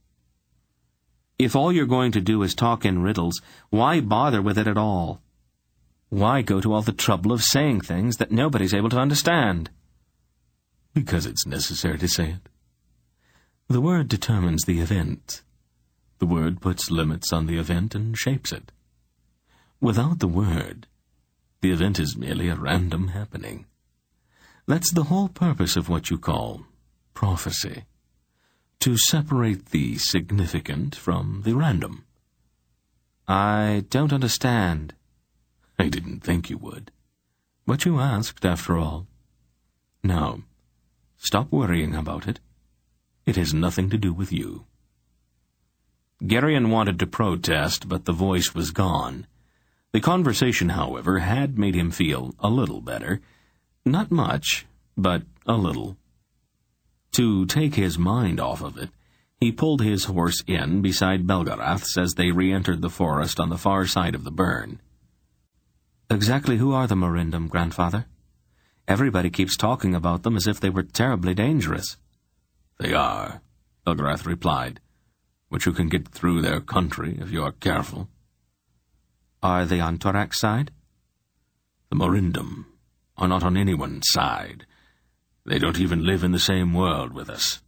If all you're going to do is talk in riddles, why bother with it at all? Why go to all the trouble of saying things that nobody's able to understand? Because it's necessary to say it. The word determines the event. The word puts limits on the event and shapes it. Without the word, the event is merely a random happening. That's the whole purpose of what you call prophecy. To separate the significant from the random. I don't understand. I didn't think you would. But you asked, after all. Now, stop worrying about it. It has nothing to do with you. Geryon wanted to protest, but the voice was gone. The conversation, however, had made him feel a little better. Not much, but a little. To take his mind off of it, he pulled his horse in beside Belgarath's as they re-entered the forest on the far side of the burn. Exactly who are the Morindom, Grandfather? Everybody keeps talking about them as if they were terribly dangerous. They are, Belgarath replied, but you can get through their country if you are careful. Are they on Torak's side? The Morindom are not on anyone's side. They don't even live in the same world with us.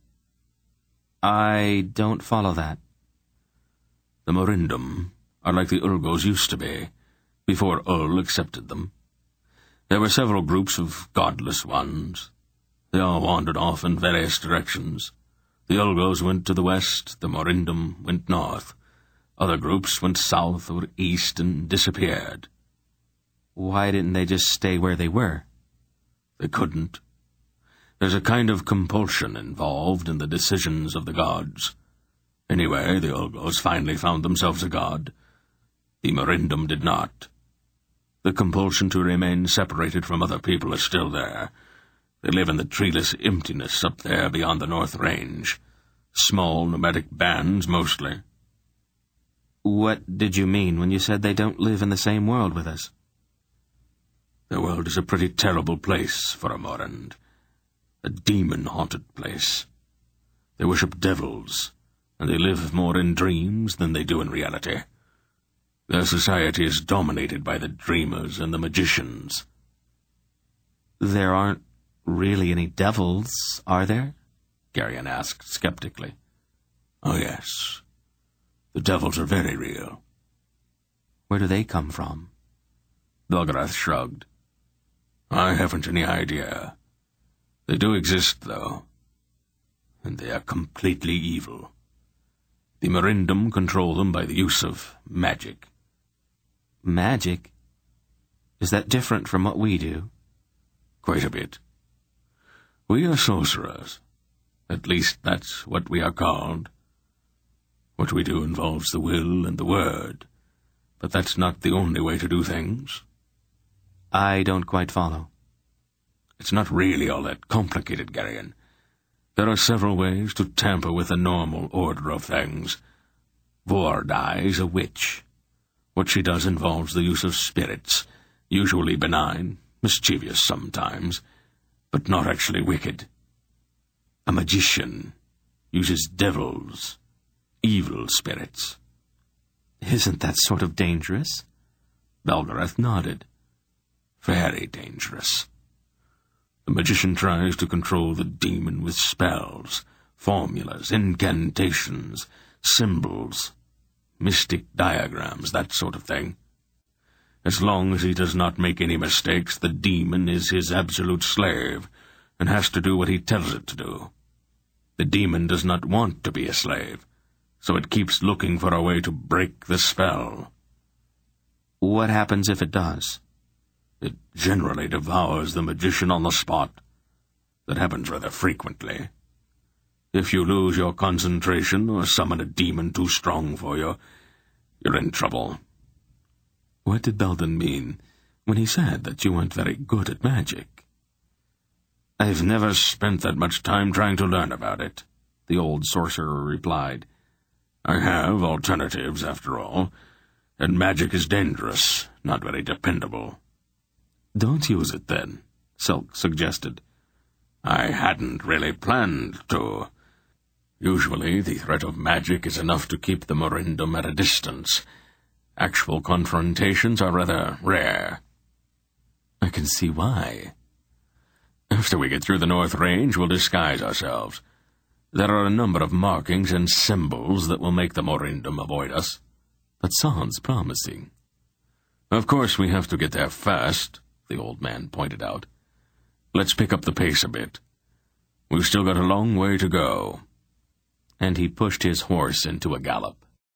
I don't follow that. The Morindom are like the Ulgos used to be, before Ul accepted them. There were several groups of godless ones. They all wandered off in various directions. The Ulgos went to the west, the Morindom went north. Other groups went south or east and disappeared. Why didn't they just stay where they were? They couldn't. There's a kind of compulsion involved in the decisions of the gods. Anyway, the Ulgos finally found themselves a god. The Morindom did not. The compulsion to remain separated from other people is still there. They live in the treeless emptiness up there beyond the North Range. Small nomadic bands, mostly. What did you mean when you said they don't live in the same world with us? Their world is a pretty terrible place for a Morand. A demon-haunted place. They worship devils, and they live more in dreams than they do in reality. Their society is dominated by the dreamers and the magicians. There aren't really any devils, are there? Geryon asked skeptically. Oh, yes. The devils are very real. Where do they come from? Belgarath shrugged. I haven't any idea. They do exist, though. And they are completely evil. The Morindom control them by the use of magic. Magic? Is that different from what we do? Quite a bit. We are sorcerers. At least that's what we are called. What we do involves the will and the word, but that's not the only way to do things. I don't quite follow. It's not really all that complicated, Geryon. There are several ways to tamper with the normal order of things. Vordai is a witch. What she does involves the use of spirits, usually benign, mischievous sometimes, but not actually wicked. A magician uses devils, evil spirits. Isn't that sort of dangerous? Belgarath nodded. Very dangerous. The magician tries to control the demon with spells, formulas, incantations, symbols, mystic diagrams, that sort of thing. As long as he does not make any mistakes, the demon is his absolute slave, and has to do what he tells it to do. The demon does not want to be a slave, so it keeps looking for a way to break the spell. What happens if it does? It generally devours the magician on the spot. That happens rather frequently. If you lose your concentration or summon a demon too strong for you, you're in trouble. What did Belden mean when he said that you weren't very good at magic? I've never spent that much time trying to learn about it, the old sorcerer replied. I have alternatives, after all, and magic is dangerous, not very dependable. Don't use it, then, Silk suggested. I hadn't really planned to. Usually the threat of magic is enough to keep the Morindom at a distance. Actual confrontations are rather rare. I can see why. After we get through the North Range, we'll disguise ourselves. There are a number of markings and symbols that will make the Morindum avoid us. That sounds promising. Of course we have to get there fast, the old man pointed out. Let's pick up the pace a bit. We've still got a long way to go. And he pushed his horse into a gallop.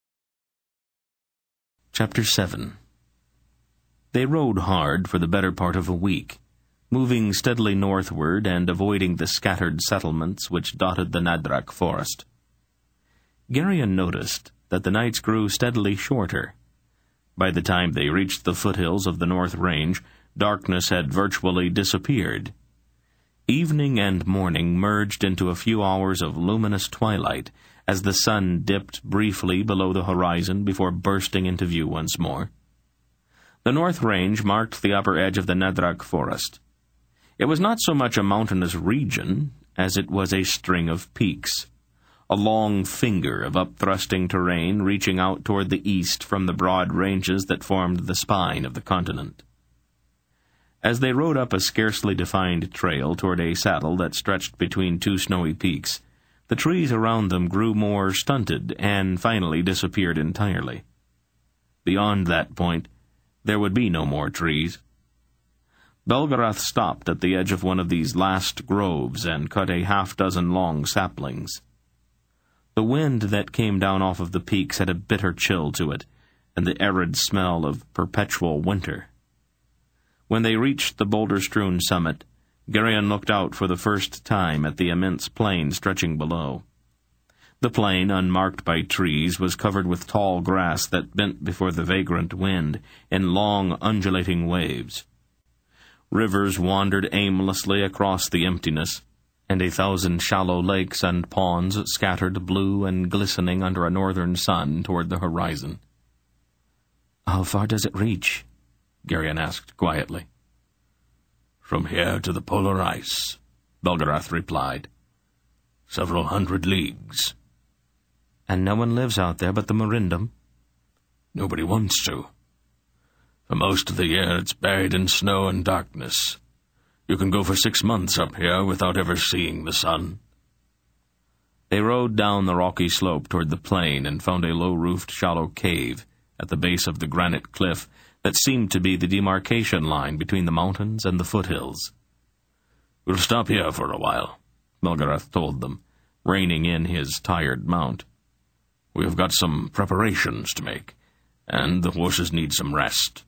Chapter 7. They rode hard for the better part of a week, moving steadily northward and avoiding the scattered settlements which dotted the Nadrak forest. Geryon noticed that the nights grew steadily shorter. By the time they reached the foothills of the North Range, darkness had virtually disappeared. Evening and morning merged into a few hours of luminous twilight as the sun dipped briefly below the horizon before bursting into view once more. The North Range marked the upper edge of the Nadrak forest. It was not so much a mountainous region as it was a string of peaks, a long finger of up-thrusting terrain reaching out toward the east from the broad ranges that formed the spine of the continent. As they rode up a scarcely defined trail toward a saddle that stretched between two snowy peaks, the trees around them grew more stunted and finally disappeared entirely. Beyond that point, there would be no more trees. Belgarath stopped at the edge of one of these last groves and cut a half-dozen long saplings. The wind that came down off of the peaks had a bitter chill to it, and the arid smell of perpetual winter. When they reached the boulder-strewn summit, Geryon looked out for the first time at the immense plain stretching below. The plain, unmarked by trees, was covered with tall grass that bent before the vagrant wind in long, undulating waves. Rivers wandered aimlessly across the emptiness, and 1,000 shallow lakes and ponds scattered blue and glistening under a northern sun toward the horizon. "How far does it reach?" Geryon asked quietly. "From here to the polar ice," Belgarath replied. "Several hundred leagues." "And no one lives out there but the Morindum?" "Nobody wants to. For most of the year it's buried in snow and darkness. You can go for 6 months up here without ever seeing the sun." They rode down the rocky slope toward the plain and found a low-roofed shallow cave at the base of the granite cliff that seemed to be the demarcation line between the mountains and the foothills. "We'll stop here for a while," Belgarath told them, reining in his tired mount. "We have got some preparations to make, and the horses need some rest."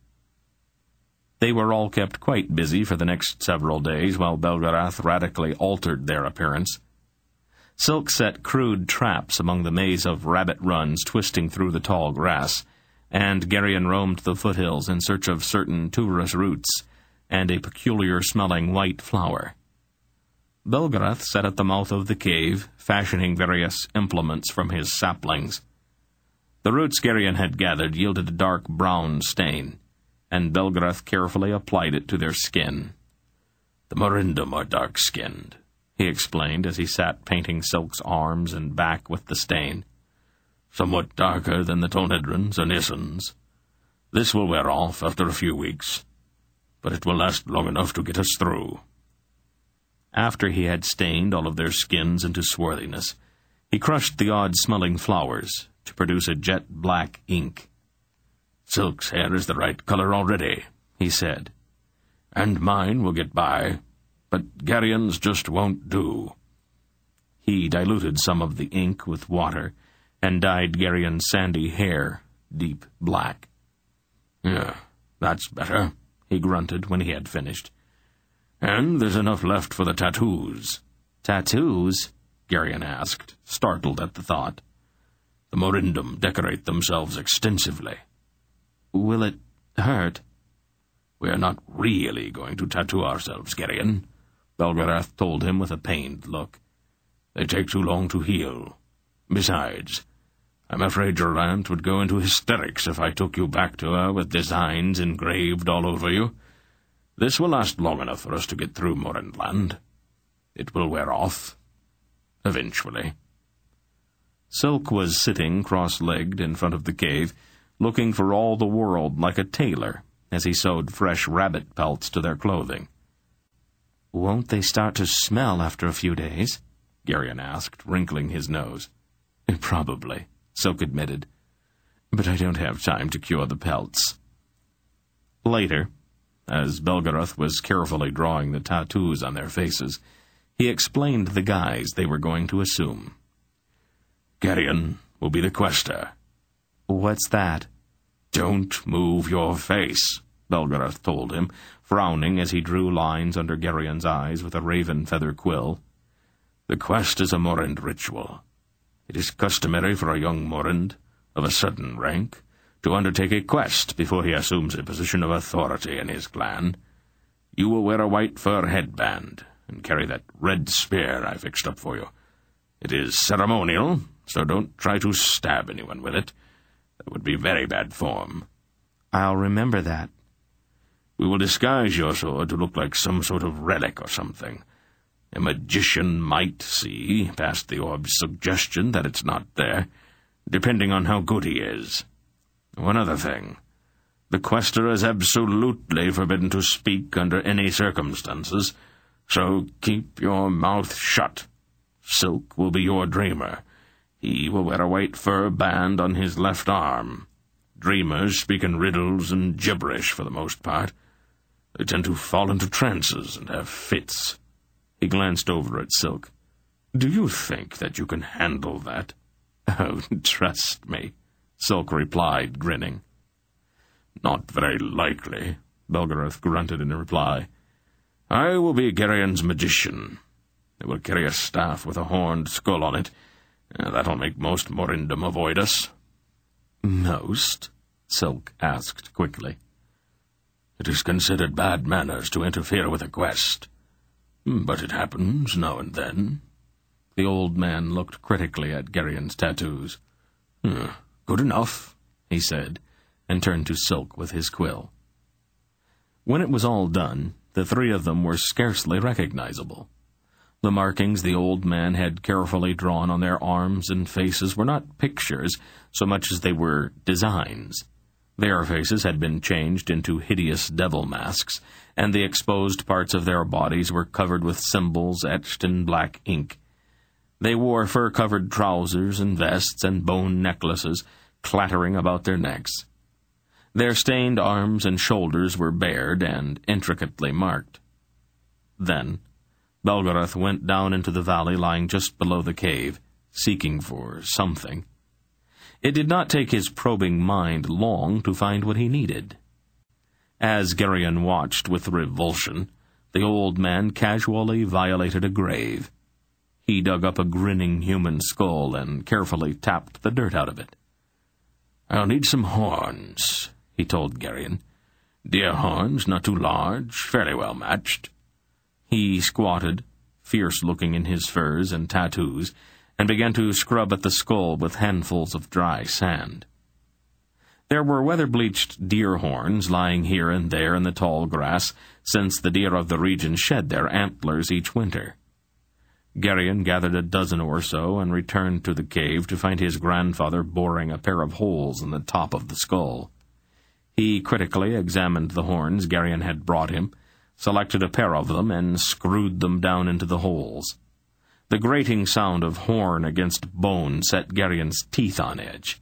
They were all kept quite busy for the next several days while Belgarath radically altered their appearance. Silk set crude traps among the maze of rabbit runs twisting through the tall grass, and Geryon roamed the foothills in search of certain tuberous roots and a peculiar-smelling white flower. Belgarath sat at the mouth of the cave, fashioning various implements from his saplings. The roots Geryon had gathered yielded a dark brown stain, and Belgarath carefully applied it to their skin. "The Morindum are dark-skinned," he explained as he sat painting Silk's arms and back with the stain. "Somewhat darker than the Tonedrons or Nissans. This will wear off after a few weeks, but it will last long enough to get us through." After he had stained all of their skins into swarthiness, he crushed the odd-smelling flowers to produce a jet-black ink. "Silk's hair is the right color already," he said, "and mine will get by, but Geryon's just won't do." He diluted some of the ink with water and dyed Geryon's sandy hair deep black. "Yeah, that's better," he grunted when he had finished. "And there's enough left for the tattoos." "Tattoos?" Geryon asked, startled at the thought. "The Morindum decorate themselves extensively." "Will it hurt?" "We're not really going to tattoo ourselves, Geryon," Belgarath told him with a pained look. "They take too long to heal. Besides, I'm afraid Durant would go into hysterics if I took you back to her with designs engraved all over you. This will last long enough for us to get through Morindland. It will wear off. Eventually." Silk was sitting cross-legged in front of the cave, looking for all the world like a tailor as he sewed fresh rabbit pelts to their clothing. Won't they start to smell after a few days? Geryon asked, wrinkling his nose. Probably, Silk admitted. But I don't have time to cure the pelts. Later, as Belgarath was carefully drawing the tattoos on their faces, he explained the guise they were going to assume. Geryon will be the Quester. What's that? Don't move your face, Belgarath told him, frowning as he drew lines under Geryon's eyes with a raven feather quill. The quest is a Morend ritual. It is customary for a young Morend of a certain rank to undertake a quest before he assumes a position of authority in his clan. You will wear a white fur headband and carry that red spear I fixed up for you. It is ceremonial, so don't try to stab anyone with it. That would be very bad form. I'll remember that. We will disguise your sword to look like some sort of relic or something. A magician might see, past the orb's suggestion, that it's not there, depending on how good he is. One other thing. The Quester is absolutely forbidden to speak under any circumstances, so keep your mouth shut. Silk will be your dreamer. He will wear a white fur band on his left arm. Dreamers speak in riddles and gibberish for the most part. They tend to fall into trances and have fits. He glanced over at Silk. Do you think that you can handle that? Oh, trust me, Silk replied, grinning. Not very likely, Belgarath grunted in reply. I will be Geryon's magician. I will carry a staff with a horned skull on it. That'll make most Morindom avoid us. Most? Silk asked quickly. It is considered bad manners to interfere with a quest. But it happens now and then. The old man looked critically at Geryon's tattoos. Good enough, he said, and turned to Silk with his quill. When it was all done, the three of them were scarcely recognizable. The markings the old man had carefully drawn on their arms and faces were not pictures so much as they were designs. Their faces had been changed into hideous devil masks, and the exposed parts of their bodies were covered with symbols etched in black ink. They wore fur-covered trousers and vests and bone necklaces clattering about their necks. Their stained arms and shoulders were bared and intricately marked. Then Belgarath went down into the valley lying just below the cave, seeking for something. It did not take his probing mind long to find what he needed. As Geryon watched with revulsion, the old man casually violated a grave. He dug up a grinning human skull and carefully tapped the dirt out of it. I'll need some horns, he told Geryon. Deer horns, not too large, fairly well matched. He squatted, fierce-looking in his furs and tattoos, and began to scrub at the skull with handfuls of dry sand. There were weather-bleached deer horns lying here and there in the tall grass, since the deer of the region shed their antlers each winter. Geryon gathered a dozen or so and returned to the cave to find his grandfather boring a pair of holes in the top of the skull. He critically examined the horns Geryon had brought him, selected a pair of them, and screwed them down into the holes. The grating sound of horn against bone set Geryon's teeth on edge.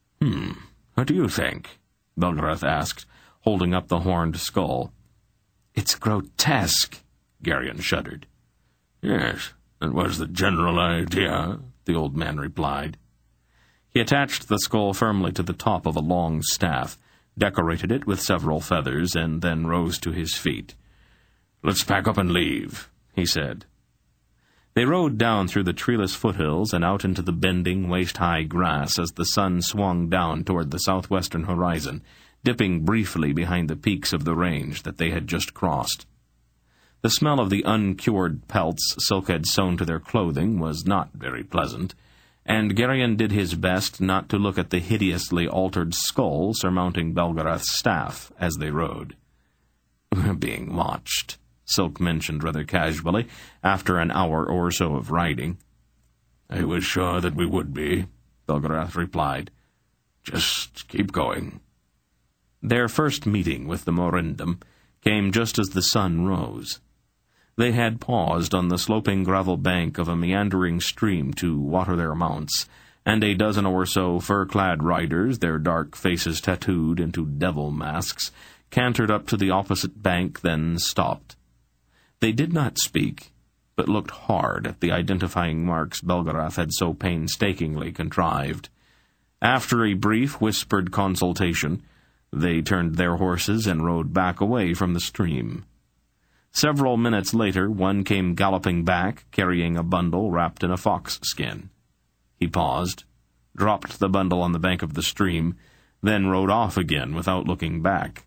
What do you think? Belgarath asked, holding up the horned skull. It's grotesque, Geryon shuddered. Yes, that was the general idea, the old man replied. He attached the skull firmly to the top of a long staff, decorated it with several feathers, and then rose to his feet. Let's pack up and leave, he said. They rode down through the treeless foothills and out into the bending, waist-high grass as the sun swung down toward the southwestern horizon, dipping briefly behind the peaks of the range that they had just crossed. The smell of the uncured pelts Silk had sewn to their clothing was not very pleasant, and Geryon did his best not to look at the hideously altered skull surmounting Belgarath's staff as they rode. "We're being watched," Silk mentioned rather casually, after an hour or so of riding. "I was sure that we would be," Belgarath replied. "Just keep going." Their first meeting with the Morindom came just as the sun rose. They had paused on the sloping gravel bank of a meandering stream to water their mounts, and a dozen or so fur-clad riders, their dark faces tattooed into devil masks, cantered up to the opposite bank, then stopped. They did not speak, but looked hard at the identifying marks Belgarath had so painstakingly contrived. After a brief, whispered consultation, they turned their horses and rode back away from the stream. Several minutes later, one came galloping back, carrying a bundle wrapped in a fox skin. He paused, dropped the bundle on the bank of the stream, then rode off again without looking back.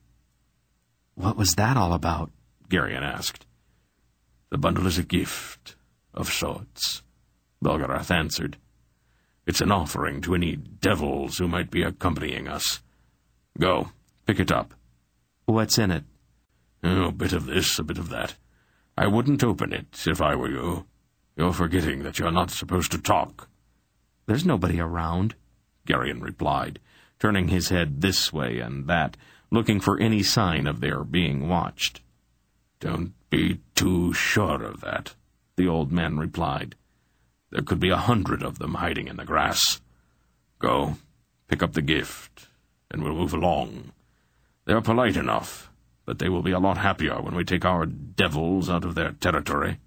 "What was that all about?" Garion asked. "The bundle is a gift, of sorts," Belgarath answered. "It's an offering to any devils who might be accompanying us. Go, pick it up." "What's in it?" "A bit of this, a bit of that. I wouldn't open it if I were you. You're forgetting that you're not supposed to talk." "There's nobody around," Garion replied, turning his head this way and that, looking for any sign of their being watched. "Don't be too sure of that," the old man replied. "There could be 100 of them hiding in the grass. Go, pick up the gift, and we'll move along. They're polite enough, but they will be a lot happier when we take our devils out of their territory."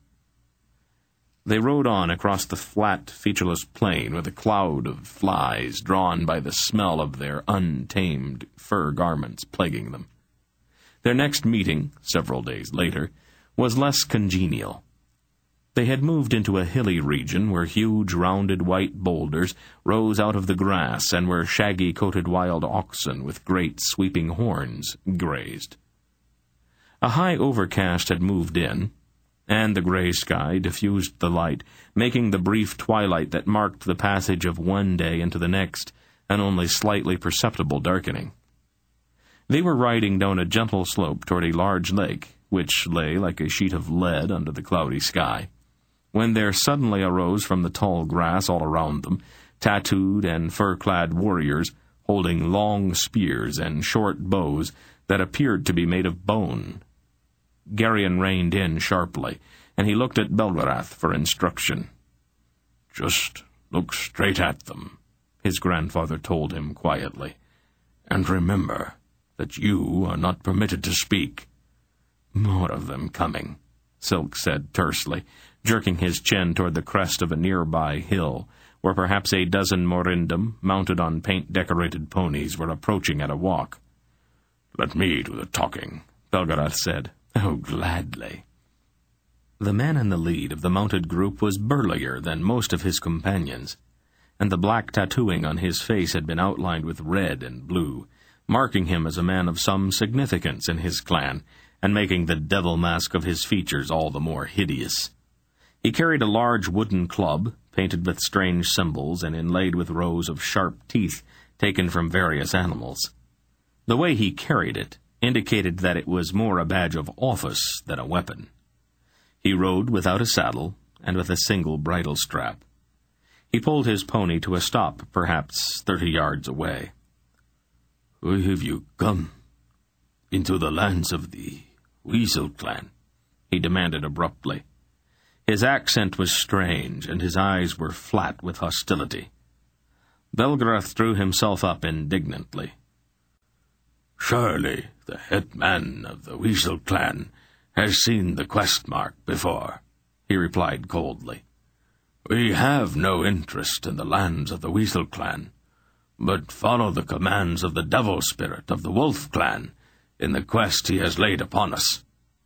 They rode on across the flat, featureless plain with a cloud of flies drawn by the smell of their untamed fur garments plaguing them. Their next meeting, several days later, was less congenial. They had moved into a hilly region where huge, rounded white boulders rose out of the grass and where shaggy-coated wild oxen with great, sweeping horns grazed. A high overcast had moved in, and the gray sky diffused the light, making the brief twilight that marked the passage of one day into the next an only slightly perceptible darkening. They were riding down a gentle slope toward a large lake, which lay like a sheet of lead under the cloudy sky, when there suddenly arose from the tall grass all around them tattooed and fur-clad warriors holding long spears and short bows that appeared to be made of bone. Garion reined in sharply, and he looked at Belgarath for instruction. "Just look straight at them," his grandfather told him quietly, "and remember that you are not permitted to speak." "More of them coming," Silk said tersely, jerking his chin toward the crest of a nearby hill, where perhaps a dozen Morindum, mounted on paint-decorated ponies, were approaching at a walk. "Let me do the talking," Belgarath said. "Oh, gladly." The man in the lead of the mounted group was burlier than most of his companions, and the black tattooing on his face had been outlined with red and blue, marking him as a man of some significance in his clan, and making the devil mask of his features all the more hideous. He carried a large wooden club, painted with strange symbols and inlaid with rows of sharp teeth taken from various animals. The way he carried it indicated that it was more a badge of office than a weapon. He rode without a saddle and with a single bridle strap. He pulled his pony to a stop, perhaps 30 yards away. "Where have you come? Into the lands of the Weasel clan?" he demanded abruptly. His accent was strange, and his eyes were flat with hostility. Belgarath drew himself up indignantly. "Surely the head man of the Weasel clan has seen the quest mark before," he replied coldly. "We have no interest in the lands of the Weasel clan, but follow the commands of the devil spirit of the Wolf clan in the quest he has laid upon us."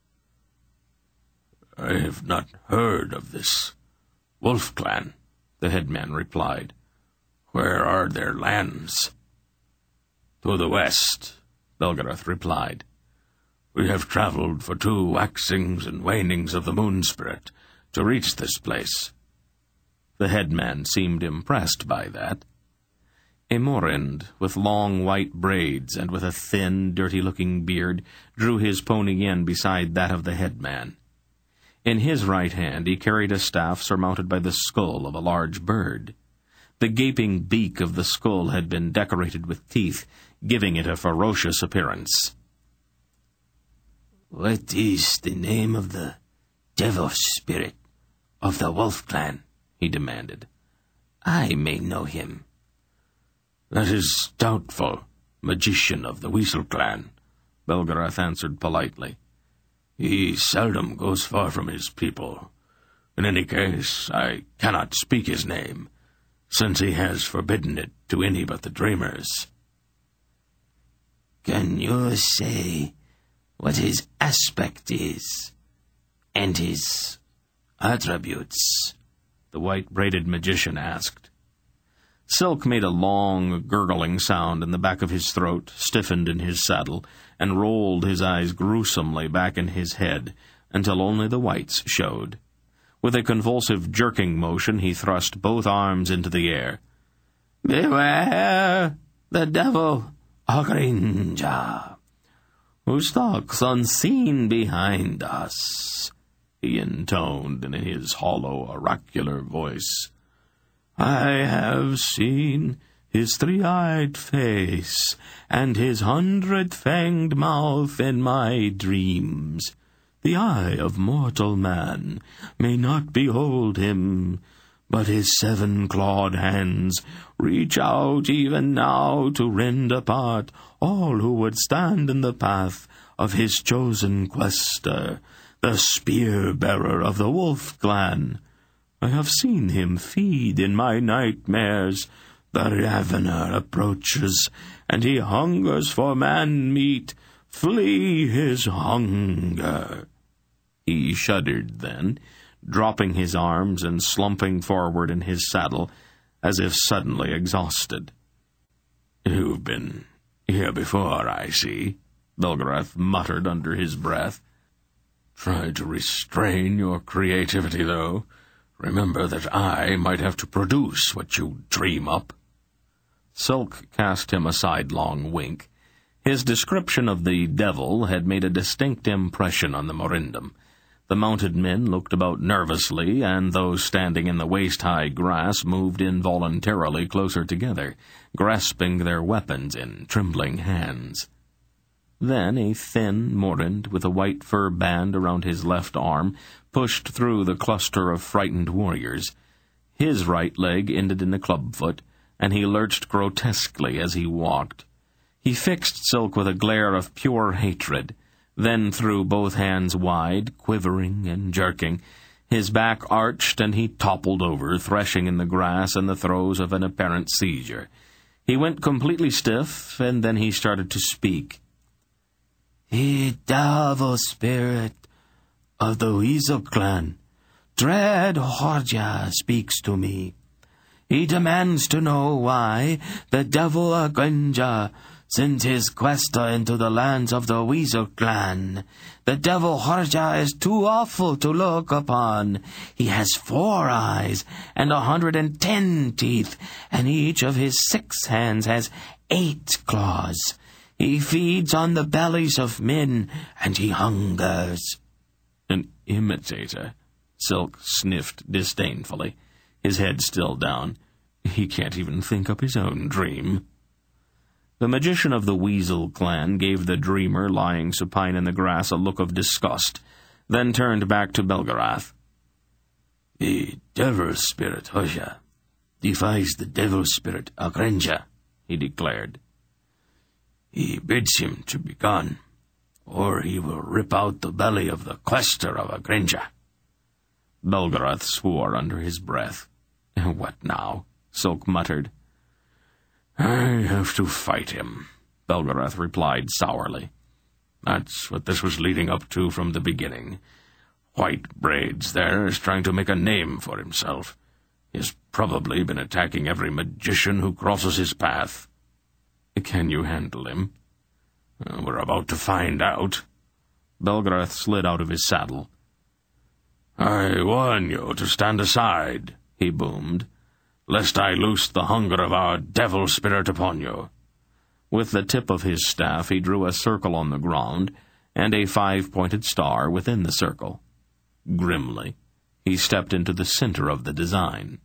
"I have not heard of this Wolf clan," the headman replied. "Where are their lands?" "To the west," Belgarath replied. "We have traveled for 2 waxings and wanings of the moon spirit to reach this place." The headman seemed impressed by that. A Morind, with long white braids and with a thin, dirty-looking beard, drew his pony in beside that of the headman. In his right hand he carried a staff surmounted by the skull of a large bird. The gaping beak of the skull had been decorated with teeth, giving it a ferocious appearance. "What is the name of the devil spirit of the wolf clan?" he demanded. "I may know him." "That is doubtful, magician of the Weasel clan," Belgarath answered politely. "He seldom goes far from his people. In any case, I cannot speak his name, since he has forbidden it to any but the dreamers." "Can you say what his aspect is, and his attributes?" the white-braided magician asked. Silk made a long, gurgling sound in the back of his throat, stiffened in his saddle, and rolled his eyes gruesomely back in his head until only the whites showed. With a convulsive jerking motion, he thrust both arms into the air. "Beware the devil, Ogrinja, who stalks unseen behind us," he intoned in his hollow, oracular voice. "I have seen his three-eyed face and his 100-fanged mouth in my dreams. The eye of mortal man may not behold him, but his 7-clawed hands reach out even now to rend apart all who would stand in the path of his chosen quester, the spear-bearer of the wolf clan. I have seen him feed in my nightmares. The ravener approaches, and he hungers for man-meat. Flee his hunger." He shuddered then, dropping his arms and slumping forward in his saddle, as if suddenly exhausted. "You've been here before, I see," Belgarath muttered under his breath. "Try to restrain your creativity, though. Remember that I might have to produce what you dream up." Silk cast him a sidelong wink. His description of the devil had made a distinct impression on the Morindom. The mounted men looked about nervously, and those standing in the waist-high grass moved involuntarily closer together, grasping their weapons in trembling hands. Then a thin Morind with a white fur band around his left arm pushed through the cluster of frightened warriors. His right leg ended in a clubfoot, and he lurched grotesquely as he walked. He fixed Silk with a glare of pure hatred, then threw both hands wide, quivering and jerking. His back arched, and he toppled over, threshing in the grass in the throes of an apparent seizure. He went completely stiff, and then he started to speak. "The devil spirit of the Weasel clan, Dread Horja, speaks to me. He demands to know why the devil Ogrinja sent his quester into the lands of the Weasel clan. The devil Horja is too awful to look upon. He has 4 eyes and 110 teeth, and each of his 6 hands has 8 claws. He feeds on the bellies of men, and he hungers." "An imitator," Silk sniffed disdainfully, his head still down. "He can't even think up his own dream." The magician of the Weasel clan gave the dreamer lying supine in the grass a look of disgust, then turned back to Belgarath. "The devil spirit Horja defies the devil spirit Ogrinja," he declared. "He bids him to be gone, or he will rip out the belly of the quester of Ogrinja." Belgarath swore under his breath. "What now?" Silk muttered. "I have to fight him," Belgarath replied sourly. "That's what this was leading up to from the beginning. Whitebraids there is trying to make a name for himself. He has probably been attacking every magician who crosses his path." "Can you handle him?" "We're about to find out." Belgarath slid out of his saddle. "I warn you to stand aside," he boomed, "lest I loose the hunger of our devil spirit upon you." With the tip of his staff he drew a circle on the ground, and a 5-pointed star within the circle. Grimly, he stepped into the center of the design.